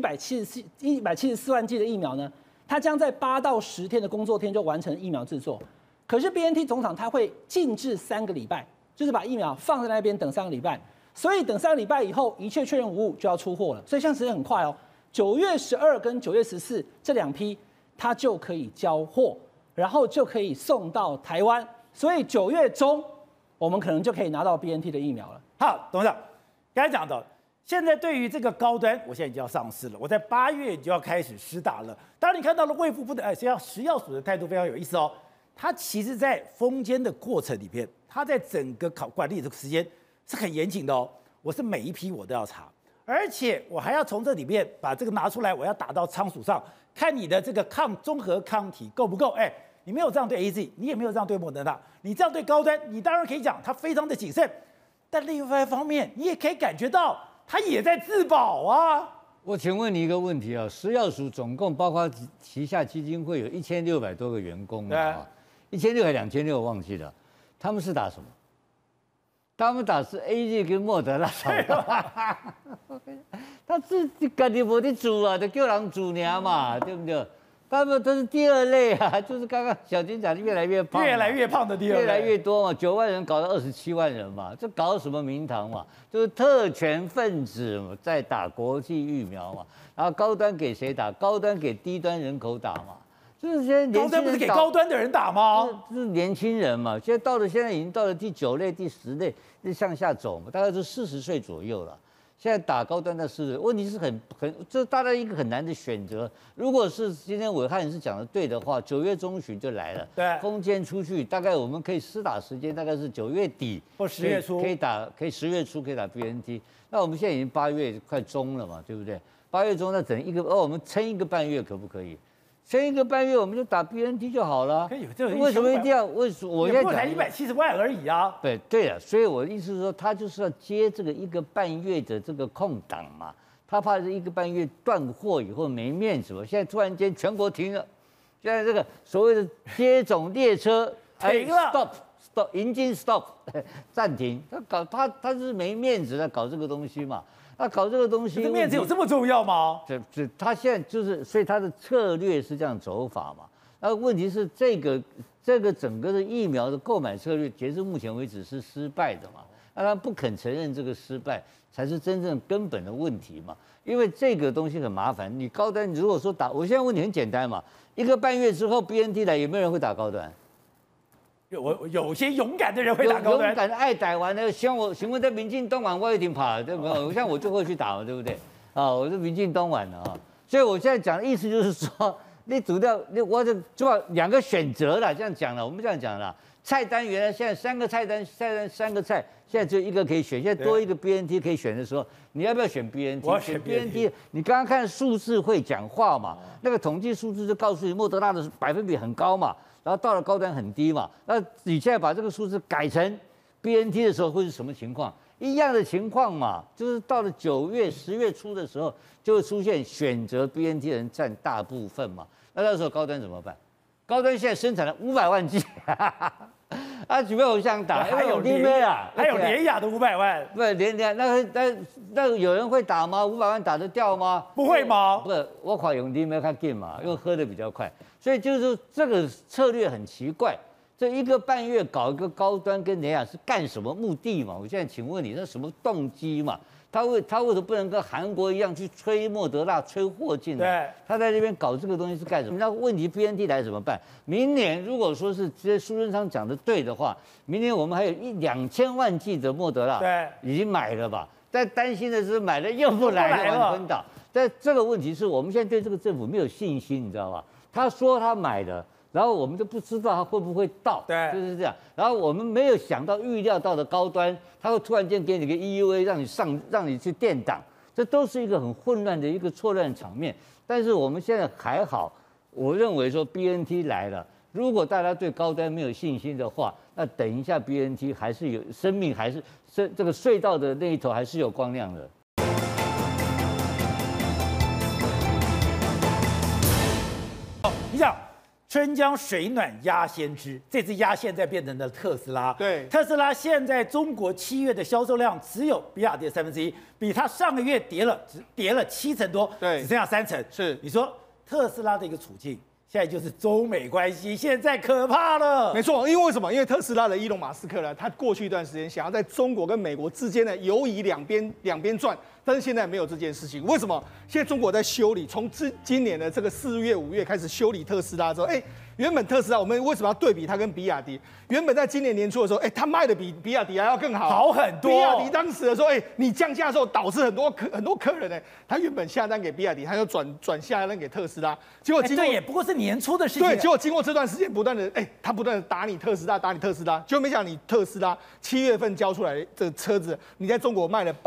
，174万剂的疫苗呢，它将在8到10天的工作天就完成疫苗制作。可是 BNT 总厂它会静置3个礼拜，就是把疫苗放在那边等3个礼拜。所以等3个礼拜以后，一切确认无误就要出货了。所以现在时间很快哦，9月12跟9月14这2批它就可以交货，然后就可以送到台湾。所以9月中我们可能就可以拿到 BNT 的疫苗了。 好，董事长刚才讲到。现在对于这个高端，我现在已经要上市了，我在8月就要开始施打了。当然，你看到了卫福部的食药署的态度非常有意思哦。它其实，在封监的过程里边，它在整个管理的时间是很严谨的哦。我是每一批我都要查，而且我还要从这里面把这个拿出来，我要打到仓鼠上，看你的这个综合抗体够不够。你没有这样对 AZ， 你也没有这样对莫德纳，你这样对高端，你当然可以讲它非常的谨慎。但另外一方面，你也可以感觉到。他也在自保啊！ 我请问你一个问题啊，食药署总共包括旗下基金会有1600多个员工啊，1600还2600我忘记了，他们是打什么？他们打是 AZ 跟莫德纳，他自己家己没得煮啊，就叫人煮尔嘛，对不对？他们都是第2类啊，就是刚刚小金讲的越来越胖， 越来越胖的第2类， 越来越多嘛，9万人搞到27万人嘛，这搞什么名堂嘛？就是特权分子在打国际疫苗嘛，然后高端给谁打？高端给低端人口打嘛，就是现在年轻人高端不是给高端的人打吗？ 是年轻人嘛，现在已经到了第9类、第10类，是向下走嘛，大概是40岁左右了。现在打高端的是问题是这大概一个很难的选择。如果是今天伟汉是讲的对的话，9月中旬就来了， 对， 封监出去，大概我们可以施打时间大概是9月底或10月初可以10月初可以打 BNT。那我们现在已经8月快中了嘛，对不对？8月中那整一个我们撑1个半月可不可以？撑1个半月我们就打 BNT 就好了。 可以， 为什么一定要？我现在讲才170万而已啊。 对了，所以我的意思是说，他就是要接这个1个半月的这个空档嘛，他怕是1个半月断货以后没面子嘛。现在突然间全国停了，现在这个所谓的接种列车停了 ，stop， 引进 stop， 暂停。他是没面子的搞这个东西嘛。那搞这个东西， 面子有这么重要吗？ 他现在就是，所以他的策略是这样走法嘛。那问题是这个整个的疫苗的购买策略，截至目前为止是失败的嘛？那他不肯承认这个失败，才是真正根本的问题嘛。因为这个东西很麻烦，你高端，你如果说打，我现在问题很简单嘛，1个半月之后 BNT 来，有没有人会打高端？ 有些勇敢的人会打高端， 勇敢的爱打完的，请问在民进东莞我也挺跑，对不对？像我就会去打嘛，对不对？我是民进东莞的啊，所以我现在讲的意思就是说，你主掉，我就把2个选择了，这样讲了，我们这样讲了。菜单原来现在3个菜单3个菜，现在只有1个可以选，现在多1个 BNT 可以选的时候，你要不要选 BNT？ 我要选 BNT。 你刚刚看数字会讲话嘛？那个统计数字就告诉你，莫德纳的百分比很高嘛。然后到了高端很低嘛，那你现在把这个数字改成 BNT 的时候会是什么情况？一样的情况嘛，就是到了9月、10月初的时候，就会出现选择 BNT 的人占大部分嘛。那时候高端怎么办？高端现在生产了500万剂，准备我想打， 还有联雅的500万， 不联雅那有人会打吗？500万打得掉吗？ 不会吗？ 不是，我看用联雅较紧嘛，因为喝得比较快。所以就是这个策略很奇怪，这1个半月搞一个高端跟联雅是干什么目的嘛？我现在请问你，那什么动机嘛？ 他为什么不能跟韩国一样去吹莫德纳、吹货进来？ 对， 他在这边搞这个东西是干什么？那问题 BNT 来怎么办？明年如果说是这些苏贞昌讲的对的话，明年我们还有2000万剂的莫德纳， 对， 已经买了吧？但担心的是买了又不来了，完昏倒。但这个问题是我们现在对这个政府没有信心，你知道吧？他说他买的。然后我们就不知道它会不会到， 对， 就是这样。然后我们没有想到预料到的高端，它会突然间给你个 EUA 让你去垫档，这都是一个很混乱的一个错乱场面。但是我们现在还好，我认为说 BNT 来了，如果大家对高端没有信心的话，那等一下 BNT 还是有生命，还是这个隧道的那一头还是有光亮的。 你想。春江水暖鸭先知，这次鸭现在变成了特斯拉。 对， 特斯拉现在中国7月的销售量只有比亚迪1/3，比它上个月跌了7成多， 对， 只剩下3成。 是， 你说特斯拉的一个处境，现在就是中美关系现在可怕了。 没错，因为为什么？因为特斯拉的伊隆马斯克呢，他过去一段时间想要在中国跟美国之间呢游移两边转。但是现在没有这件事情，为什么？现在中国在修理，从今年的这个4月、5月开始修理特斯拉之后，原本特斯拉我们为什么要对比它跟比亚迪？原本在今年年初的时候，它卖的比比亚迪还要更好， 好很多。 比亚迪当时的时候，你降价的时候导致很多客人呢，他原本下单给比亚迪，他就转下单给特斯拉，结果经过对，也不过是年初的事情。 对，结果经过这段时间他不断的打你特斯拉，结果没想到你特斯拉7月份交出来的这个车子，你在中国卖了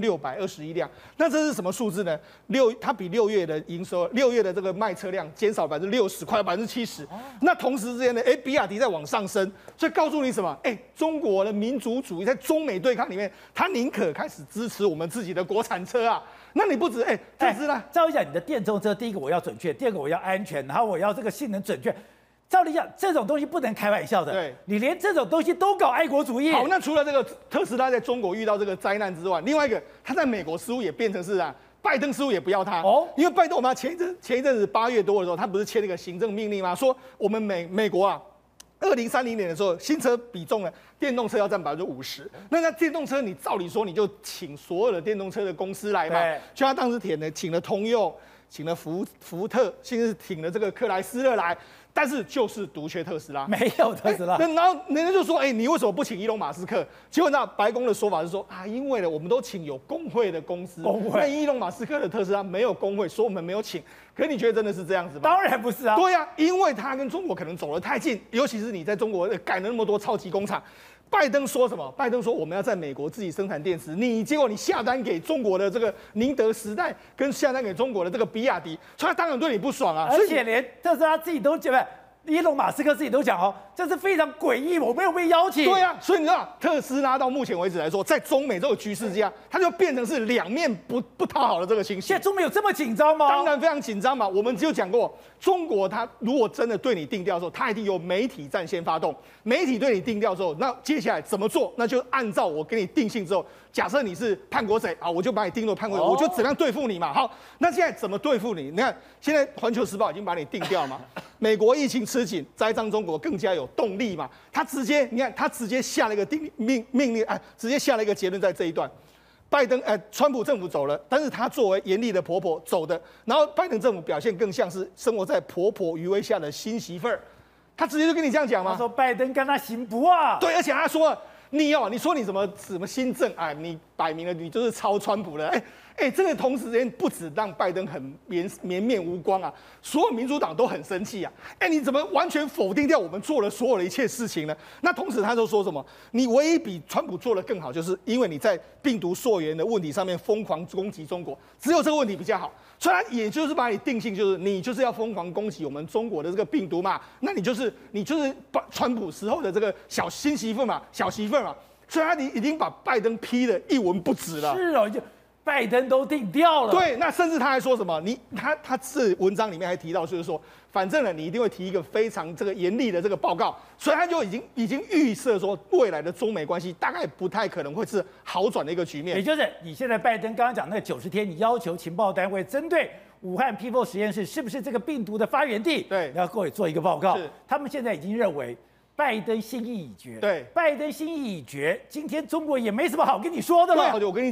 8621辆，那这是什么数字呢？它比6月的营收，6月的这个卖车量减少60%，快70%。那同时之间呢，比亚迪在往上升，所以告诉你什么？中国的民族主义在中美对抗里面，他宁可开始支持我们自己的国产车啊。那你不止特斯拉， 照理讲，你的电动车，第一个我要准确，第二个我要安全，然后我要这个性能准确。照理讲，这种东西不能开玩笑的。 对， 你连这种东西都搞爱国主义。 好，那除了这个特斯拉在中国遇到这个灾难之外，另外一个，他在美国似乎也变成是拜登似乎也不要他哦，因为拜登我们前一阵子8月多的时候，他不是签了一个行政命令吗？说我们美国2030年的时候，新车比重呢，电动车要占50%。那电动车，你照理说你就请所有的电动车的公司来嘛，就他当时请了通用，请了福特，甚至请了这个克莱斯勒来。但是就是独缺特斯拉， 没有特斯拉。 然后人家就说，你为什么不请伊隆马斯克？结果那白宫的说法是说因为呢，我们都请有工会的公司，那伊隆马斯克的特斯拉没有工会，所以我们没有请。可你觉得真的是这样子吗？ 当然不是啊。 对啊，因为他跟中国可能走得太近，尤其是你在中国盖了那么多超级工厂。拜登说什么？拜登说我们要在美国自己生产电池，结果你下单给中国的这个宁德时代，跟下单给中国的这个比亚迪，所以他当然对你不爽啊。 而且连特斯拉自己都讲，伊隆马斯克自己都讲这是非常诡异，我没有被邀请。 对啊，所以你知道特斯拉到目前为止来说，在中美这个局势之下，它就变成是两面不讨好的这个情形。 现在中美有这么紧张吗？ 当然非常紧张嘛。我们只有讲过，中国它如果真的对你定调的时候，它一定由媒体战先发动。媒体对你定调之后，那接下来怎么做？那就按照我给你定性之后，假设你是叛国贼我就把你定作叛国贼，我就怎样对付你嘛。好，那现在怎么对付你？你看，现在《环球时报》已经把你定调嘛。美国疫情吃紧，栽赃中国更加有动力嘛。他直接下了一个命令，直接下了一个结论在这一段。川普政府走了，但是他作为严厉的婆婆走的，然后拜登政府表现更像是生活在婆婆余威下的新媳妇儿。他直接就跟你这样讲吗？ 他说拜登跟他行不啊？ 对，而且他说你说你什么新政你摆明了你就是抄川普的。这个同时间不止让拜登很颜面无光所有民主党都很生气你怎么完全否定掉我们做了所有的一切事情呢？那同时他就说什么？你唯一比川普做得更好，就是因为你在病毒溯源的问题上面疯狂攻击中国，只有这个问题比较好。所以他也就是把你定性，就是你就是要疯狂攻击我们中国的这个病毒嘛，那你就是把川普时候的这个小媳妇嘛，所以他已经把拜登批得一文不值了。 是就拜登都定调了。 对，那甚至他还说什么？他是文章里面还提到，就是说，反正呢，你一定会提一个非常这个严厉的这个报告，所以他就已经预设说，未来的中美关系大概不太可能会是好转的一个局面。 也就是你现在拜登刚刚讲那个90天，你要求情报单位针对武汉 P4 实验室是不是这个病毒的发源地， 对， 你要各位做一个报告。 是， 他们现在已经认为拜登心意已决。 对， 拜登心意已决，今天中国也没什么好跟你说的了。 对，我跟你讲。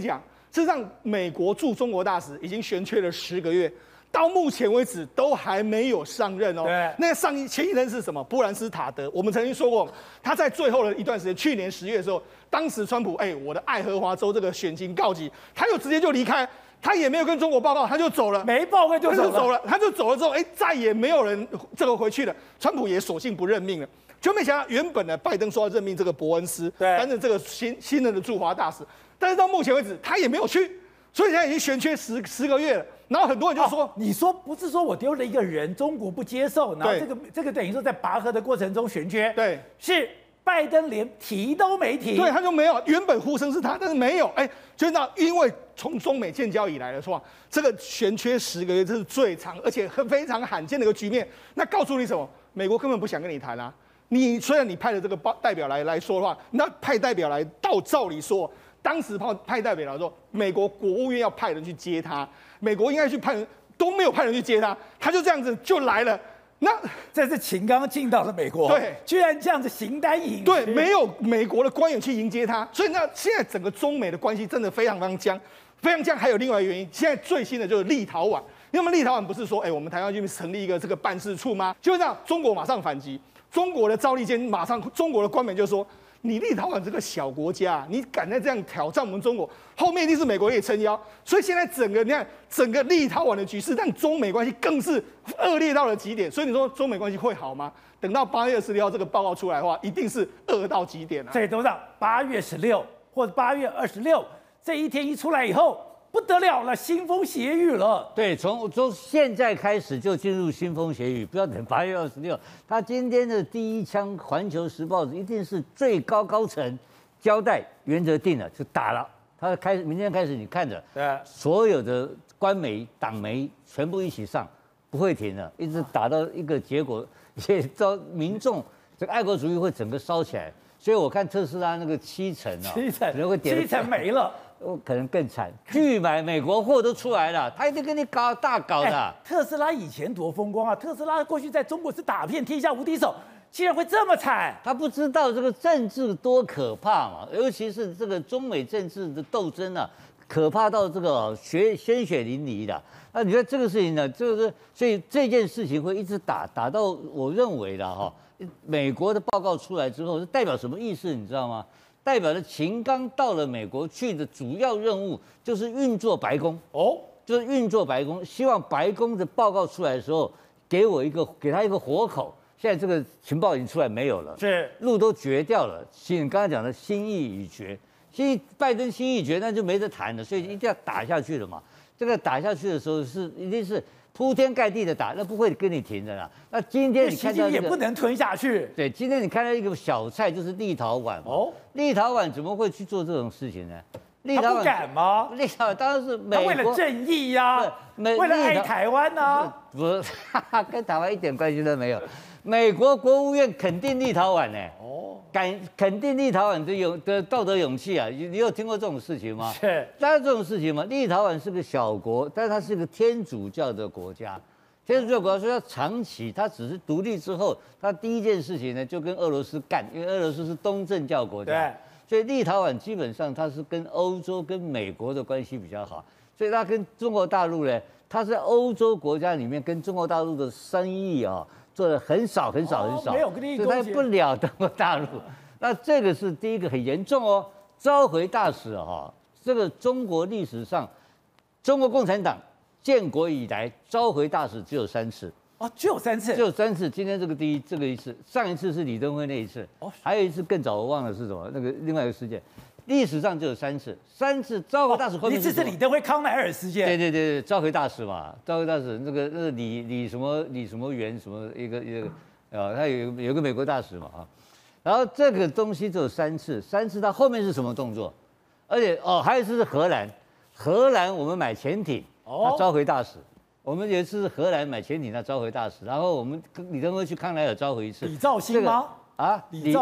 事实上，美国驻中国大使已经悬缺了10个月。到目前为止都还没有上任哦。 对， 那前一任是什么？布兰斯塔德。我们曾经说过，他在最后的一段时间，去年10月的时候，当时川普我的爱荷华州这个选情告急，他直接就离开，他也没有跟中国报告，他就走了， 没报告就走了， 他就走了之后，再也没有人回去了，川普也索性不任命了。就没想到原本呢，拜登说要任命这个伯恩斯担任这个新任的驻华大使，但是到目前为止他也没有去，所以现在已经悬缺10个月了。然后很多人就说， 你说不是说我丢了一个人，中国不接受，然后这个等于说在拔河的过程中悬缺， 对， 是拜登连提都没提， 对，他就没有，原本呼声是他，但是没有，就是因为从中美建交以来的话，这个悬缺10个月，这是最长而且非常罕见的一个局面。那告诉你什么？美国根本不想跟你谈啊。虽然你派了这个代表来说的话，那派代表来，照理说。当时派代表来说，美国国务院要派人去接他，美国应该去派人，都没有派人去接他，他就这样子就来了。那这是秦刚进到了美国， 对， 居然这样子形单影只， 对，没有美国的官员去迎接他，所以现在整个中美的关系真的非常非常僵，非常僵。还有另外一个原因，现在最新的就是立陶宛，因为立陶宛不是说，我们台湾这边成立一个这个办事处吗？就这样，中国马上反击，中国的赵立坚中国的官媒就说。你立陶宛这个小国家，你敢再这样挑战我们中国，后面一定是美国也撑腰。所以现在整个立陶宛的局势，让中美关系更是恶劣到了极点。所以你说中美关系会好吗？等到8月26号这个报告出来的话，一定是恶到极点啊！ 所以董事长8月16或者8月26这一天一出来以后。不得了了，腥风血雨了。 对，从现在开始就进入腥风血雨，不要等8月26。他今天的第一枪，《环球时报》一定是最高层交代，原则定了就打了。他明天开始，你看着， 对， 所有的官媒、党媒全部一起上，不会停的，一直打到一个结果，也遭民众这个爱国主义会整个烧起来。所以我看特斯拉那个7成啊 ，7成可能会跌 ，7成没了。 可能更惨，拒买美国货都出来了，他一定跟你大搞的。 特斯拉以前多风光啊！特斯拉过去在中国是打遍天下无敌手，竟然会这么惨。 他不知道这个政治多可怕嘛，尤其是这个中美政治的斗争啊，可怕到这个鲜血淋漓的。那你说这个事情呢，所以这件事情会一直打到我认为的美国的报告出来之后，是代表什么意思？你知道吗？代表了秦刚到了美国去的主要任务就是运作白宫就是运作白宫，希望白宫的报告出来的时候给他一个活口。现在这个情报已经出来没有了， 是路都绝掉了。你刚才讲的心意已决，拜登心意已决，那就没得谈了，所以一定要打下去了嘛。这个打下去的时候一定是铺天盖地的打，那不会跟你停的啦。那今天你看到也不能吞下去。 对，今天你看到一个小菜就是立陶宛立陶宛怎么会去做这种事情呢？ 他不敢吗？ 立陶宛当然是美国为了正义呀，为了爱台湾啊， 不是，跟台湾一点关系都没有。美国国务院肯定立陶宛呢，肯定立陶宛的道德勇气啊！你有听过这种事情吗？ 是， 当然这种事情嘛。立陶宛是个小国，但是它是个天主教的国家，天主教国家，所以它长期，它只是独立之后，它第一件事情呢就跟俄罗斯干，因为俄罗斯是东正教国家， 对， 所以立陶宛基本上它是跟欧洲、跟美国的关系比较好，所以它跟中国大陆呢，它在欧洲国家里面跟中国大陆的生意做的很少， 没有跟你所以他不了中国大陆。那这个是第一个很严重召回大使这个中国历史上，中国共产党建国以来召回大使只有3次。 只有3次， 只有3次。今天这个一次，上一次是李登辉那一次，还有一次更早，我忘了是什么，那个另外一个事件。历史上只有3次，3次召回大使。 一次是李登辉康乃尔事件。 对，召回大使嘛，召回大使那个李什么元什么一个他有个美国大使嘛然后这个东西只有3次，3次他后面是什么动作？而且还有一次是荷兰我们买潜艇，他召回大使。我们有一次是荷兰买潜艇，他召回大使，然后我们李登辉去康乃尔召回一次。 李兆兴吗？ 李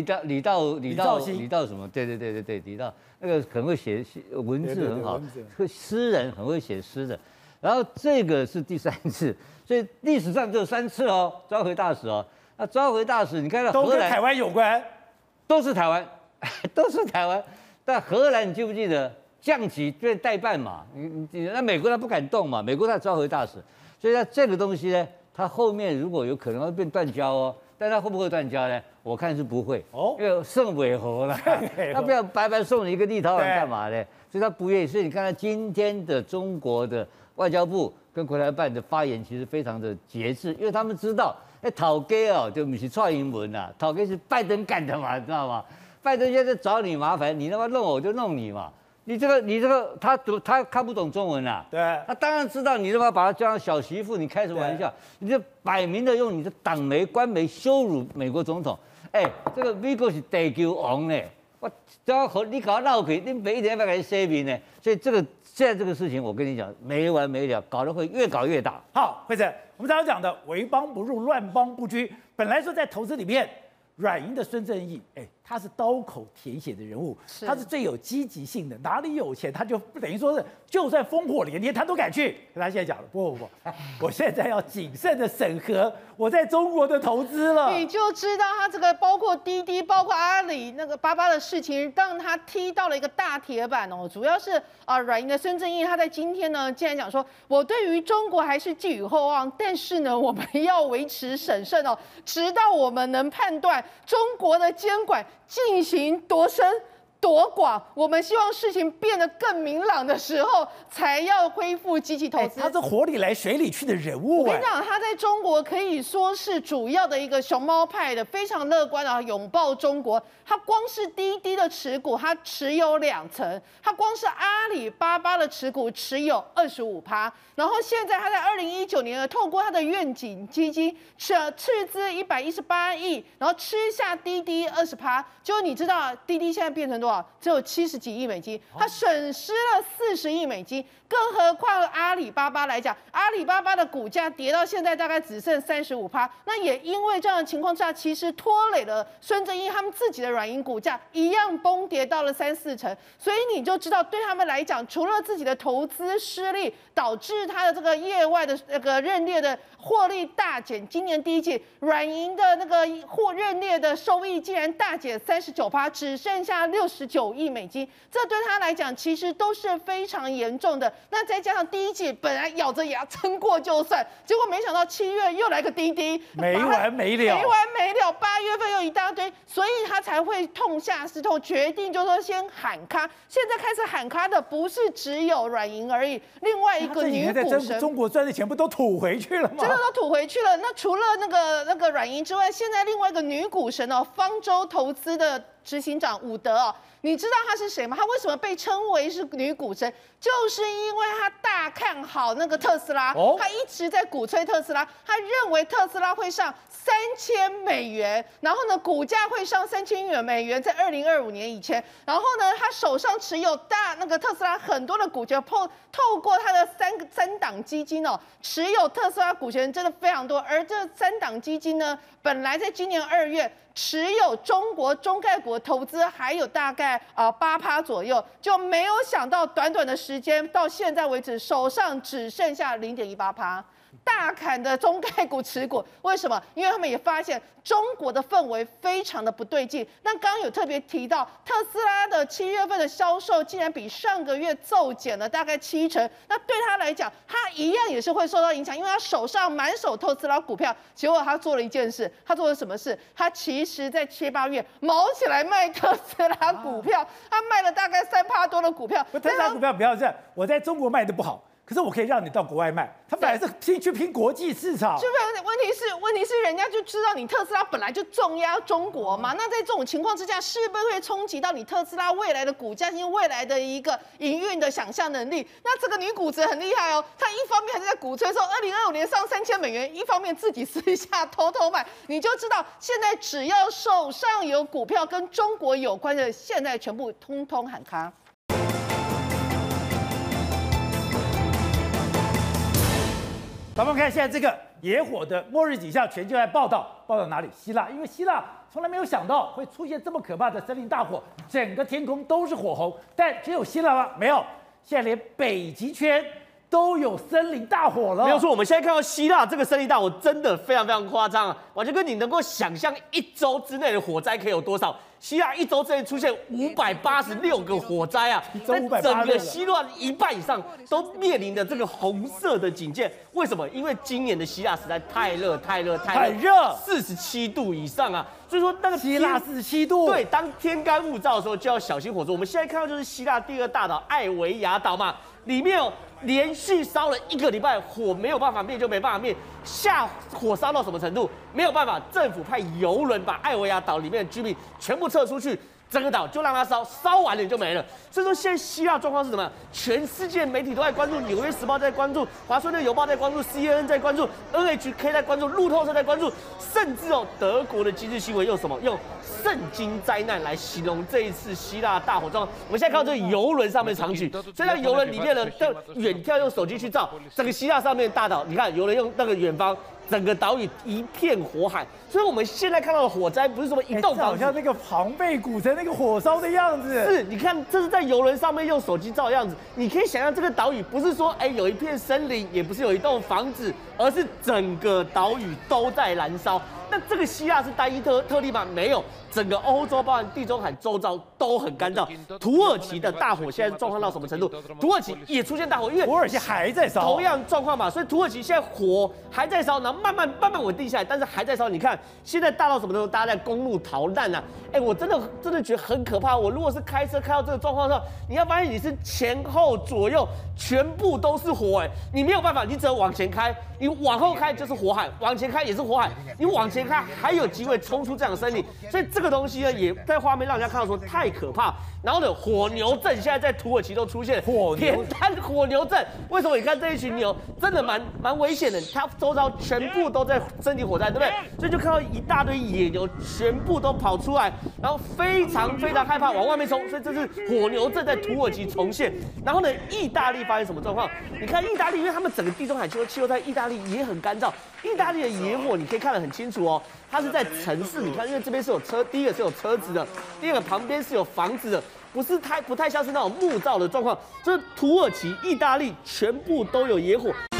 道什么？对，李道那个很会写文字很好，诗人很会写诗的。然后这个是第3次，所以历史上只有3次召回大使那召回大使你看到都跟台湾有关， 都是台湾，但荷兰你记不记得降级变代办嘛，那美国他不敢动嘛，美国他召回大使，所以他这个东西呢，他后面如果有可能会变断交哦，但他会不会断交呢？我看是不会哦，因为圣尾猴了，他不要白白送你一个立陶宛干嘛呢？所以他不愿意。所以你看他今天的中国的外交部跟国台办的发言，其实非常的节制，因为他们知道，讨给哦，就不是蔡英文呐，讨给是拜登干的嘛，知道吗？拜登现在找你麻烦，你他妈弄我就弄你嘛。你这个，他看不懂中文啊， 对， 他当然知道你他妈把他叫成小媳妇，你开什么玩笑？你这摆明的用你的党媒、官媒羞辱美国总统。这个美国是地球王呢，我只要和你搞闹鬼，你每一天要给他声明呢，所以现在这个事情，我跟你讲没完没了，搞得会越搞越大。 好，慧珍，我们常常讲的为邦不入，乱邦不居，本来说在投资里面，软银的孙正义，他是刀口舔血的人物，他是最有积极性的，哪里有钱他就等于说是，就算烽火连天他都敢去。可他现在讲了，不，我现在要谨慎的审核我在中国的投资了。 你就知道他这个包括滴滴、包括阿里那个巴巴的事情，让他踢到了一个大铁板哦。主要是软银的孙正义他在今天呢，竟然讲说，我对于中国还是寄予厚望，但是呢，我们要维持审慎哦，直到我们能判断中国的监管进行多深多广，我们希望事情变得更明朗的时候，才要恢复积极投资。 他是火里来水里去的人物。 我跟你讲，他在中国可以说是主要的一个熊猫派的，非常乐观啊，拥抱中国。他光是滴滴的持股，他持有2成；他光是阿里巴巴的持股持有25%。然后现在他在2019年透过他的愿景基金斥资118亿，然后吃下滴滴20%。结果你知道滴滴现在变成多少？只有70几亿美金，他损失了40亿美金。更何况阿里巴巴来讲，阿里巴巴的股价跌到现在大概只剩35%。那也因为这样的情况下，其实拖累了孙正义他们自己的软银股价一样崩跌到了3-4成。所以你就知道，对他们来讲，除了自己的投资失利，导致他的这个业外的那个认列的获利大减，今年第一季软银的那个认列的收益竟然大减39%，只剩下69亿美金。这对他来讲其实都是非常严重的。那再加上第一季本来咬着牙撑过就算，结果没想到7月又来个滴滴， 没完没了 ，8月份又一大堆，所以他才会痛下石头，决定就说先喊卡。现在开始喊卡的不是只有软银而已，另外一个女股神， 中国赚的钱不都吐回去了吗？ 真的都吐回去了。那除了那个软银之外，现在另外一个女股神哦，方舟投资的执行长伍德哦，你知道她是谁吗？她为什么被称为是女股神？就是因为她大看好那个特斯拉，她一直在鼓吹特斯拉，她认为特斯拉会上3000美元，然后呢，股价会上3000美元，在2025年以前。然后呢，她手上持有那个特斯拉很多的股权，透过她的三档基金哦，持有特斯拉股权真的非常多。而这3档基金呢，本来在今年2月持有中国中概股的投资还有大概8%左右，就没有想到短短的时间到现在为止，手上只剩下0.18%。大砍的中概股持股，为什么？因为他们也发现中国的氛围非常的不对劲。那刚刚有特别提到，特斯拉的7月份的销售竟然比上个月骤减了大概7成。那对他来讲，他一样也是会受到影响，因为他手上满手特斯拉股票。结果他做了一件事，他做了什么事？他其实在7、8月毛起来卖特斯拉股票，他卖了大概3%多的股票。 特斯拉股票不要这样，我在中国卖的不好。可是我可以让你到国外卖，他本来是去拼国际市场。 就问题是人家就知道你特斯拉本来就重压中国嘛，那在这种情况之下，是不是会冲击到你特斯拉未来的股价，因为未来的一个营运的想象能力？那这个女股神很厉害哦，她一方面还是在鼓吹说2025年上3000美元，一方面自己私下偷卖，你就知道现在只要手上有股票跟中国有关的，现在全部通通喊卡。 咱们看现在这个野火的末日景象，全球在报道哪里？希腊，因为希腊从来没有想到会出现这么可怕的森林大火，整个天空都是火红，但只有希腊吗？没有，现在连北极圈都有森林大火了。 没有错，我们现在看到希腊这个森林大火真的非常非常夸张啊！完全跟你能够想象1周之内的火灾可以有多少。希腊1周之内出现586个火灾啊，在整个希腊一半以上都面临着这个红色的警戒。为什么？因为今年的希腊实在太热，47度以上啊！所以说那个希腊47度， 对，当天干物燥的时候就要小心火烛。我们现在看到就是希腊第2大岛艾维亚岛嘛，里面有连续烧了1个礼拜，火没有办法灭就没办法灭，下火烧到什么程度？没有办法，政府派邮轮把艾维亚岛里面的居民全部撤出去。整个岛就让它烧，烧完了就没了。所以说现在希腊状况是什么？全世界媒体都在关注，《纽约时报》在关注，《华盛顿邮报》在关注， CNN 在关注， NHK 在关注，路透社在关注，甚至德国的今日新闻用什么？用圣经灾难来形容这一次希腊大火状况。我们现在看到这个邮轮上面长举，所以在邮轮里面呢，远眺用手机去照整个希腊上面的大岛，你看邮轮用那个远方。整个岛屿一片火海，所以我们现在看到的火灾不是什么一栋房子， 好像那个庞贝古城那个火烧的样子。 是，你看这是在邮轮上面用手机照的样子，你可以想象这个岛屿不是说有一片森林，也不是有一栋房子，而是整个岛屿都在燃烧。那这个希腊是单一特例吗？没有，整个欧洲包含地中海周遭都很干燥。土耳其的大火现在状况到什么程度？土耳其也出现大火，因为土耳其还在烧， 同样状况嘛，所以土耳其现在火还在烧，然后慢慢稳定下来，但是还在烧。你看现在大到什么程度？大家在公路逃难啊！我真的觉得很可怕。我如果是开车开到这个状况上，你要发现你是前后左右全部都是火，你没有办法，你只能往前开，你往后开就是火海，往前开也是火海，你往前开还有机会冲出这样的森林。所以这个东西呢，也在画面让人家看到说太可怕。然后呢，火牛症现在在土耳其都出现，铁单火牛症。为什么？你看这一群牛真的蛮危险的，它周遭全部都在森林火灾，对不对？所以就看到一大堆野牛全部都跑出来，然后非常害怕往外面冲。所以这是火牛症在土耳其重现。然后呢，意大利发生什么状况？你看意大利，因为他们整个地中海气候在意大利也很干燥，意大利的野火你可以看得很清楚哦。它是在城市，你看，因为这边是有车，第一个是有车子的，第二个旁边是有房子的，不太像是那种木造的状况。就是土耳其、意大利全部都有野火。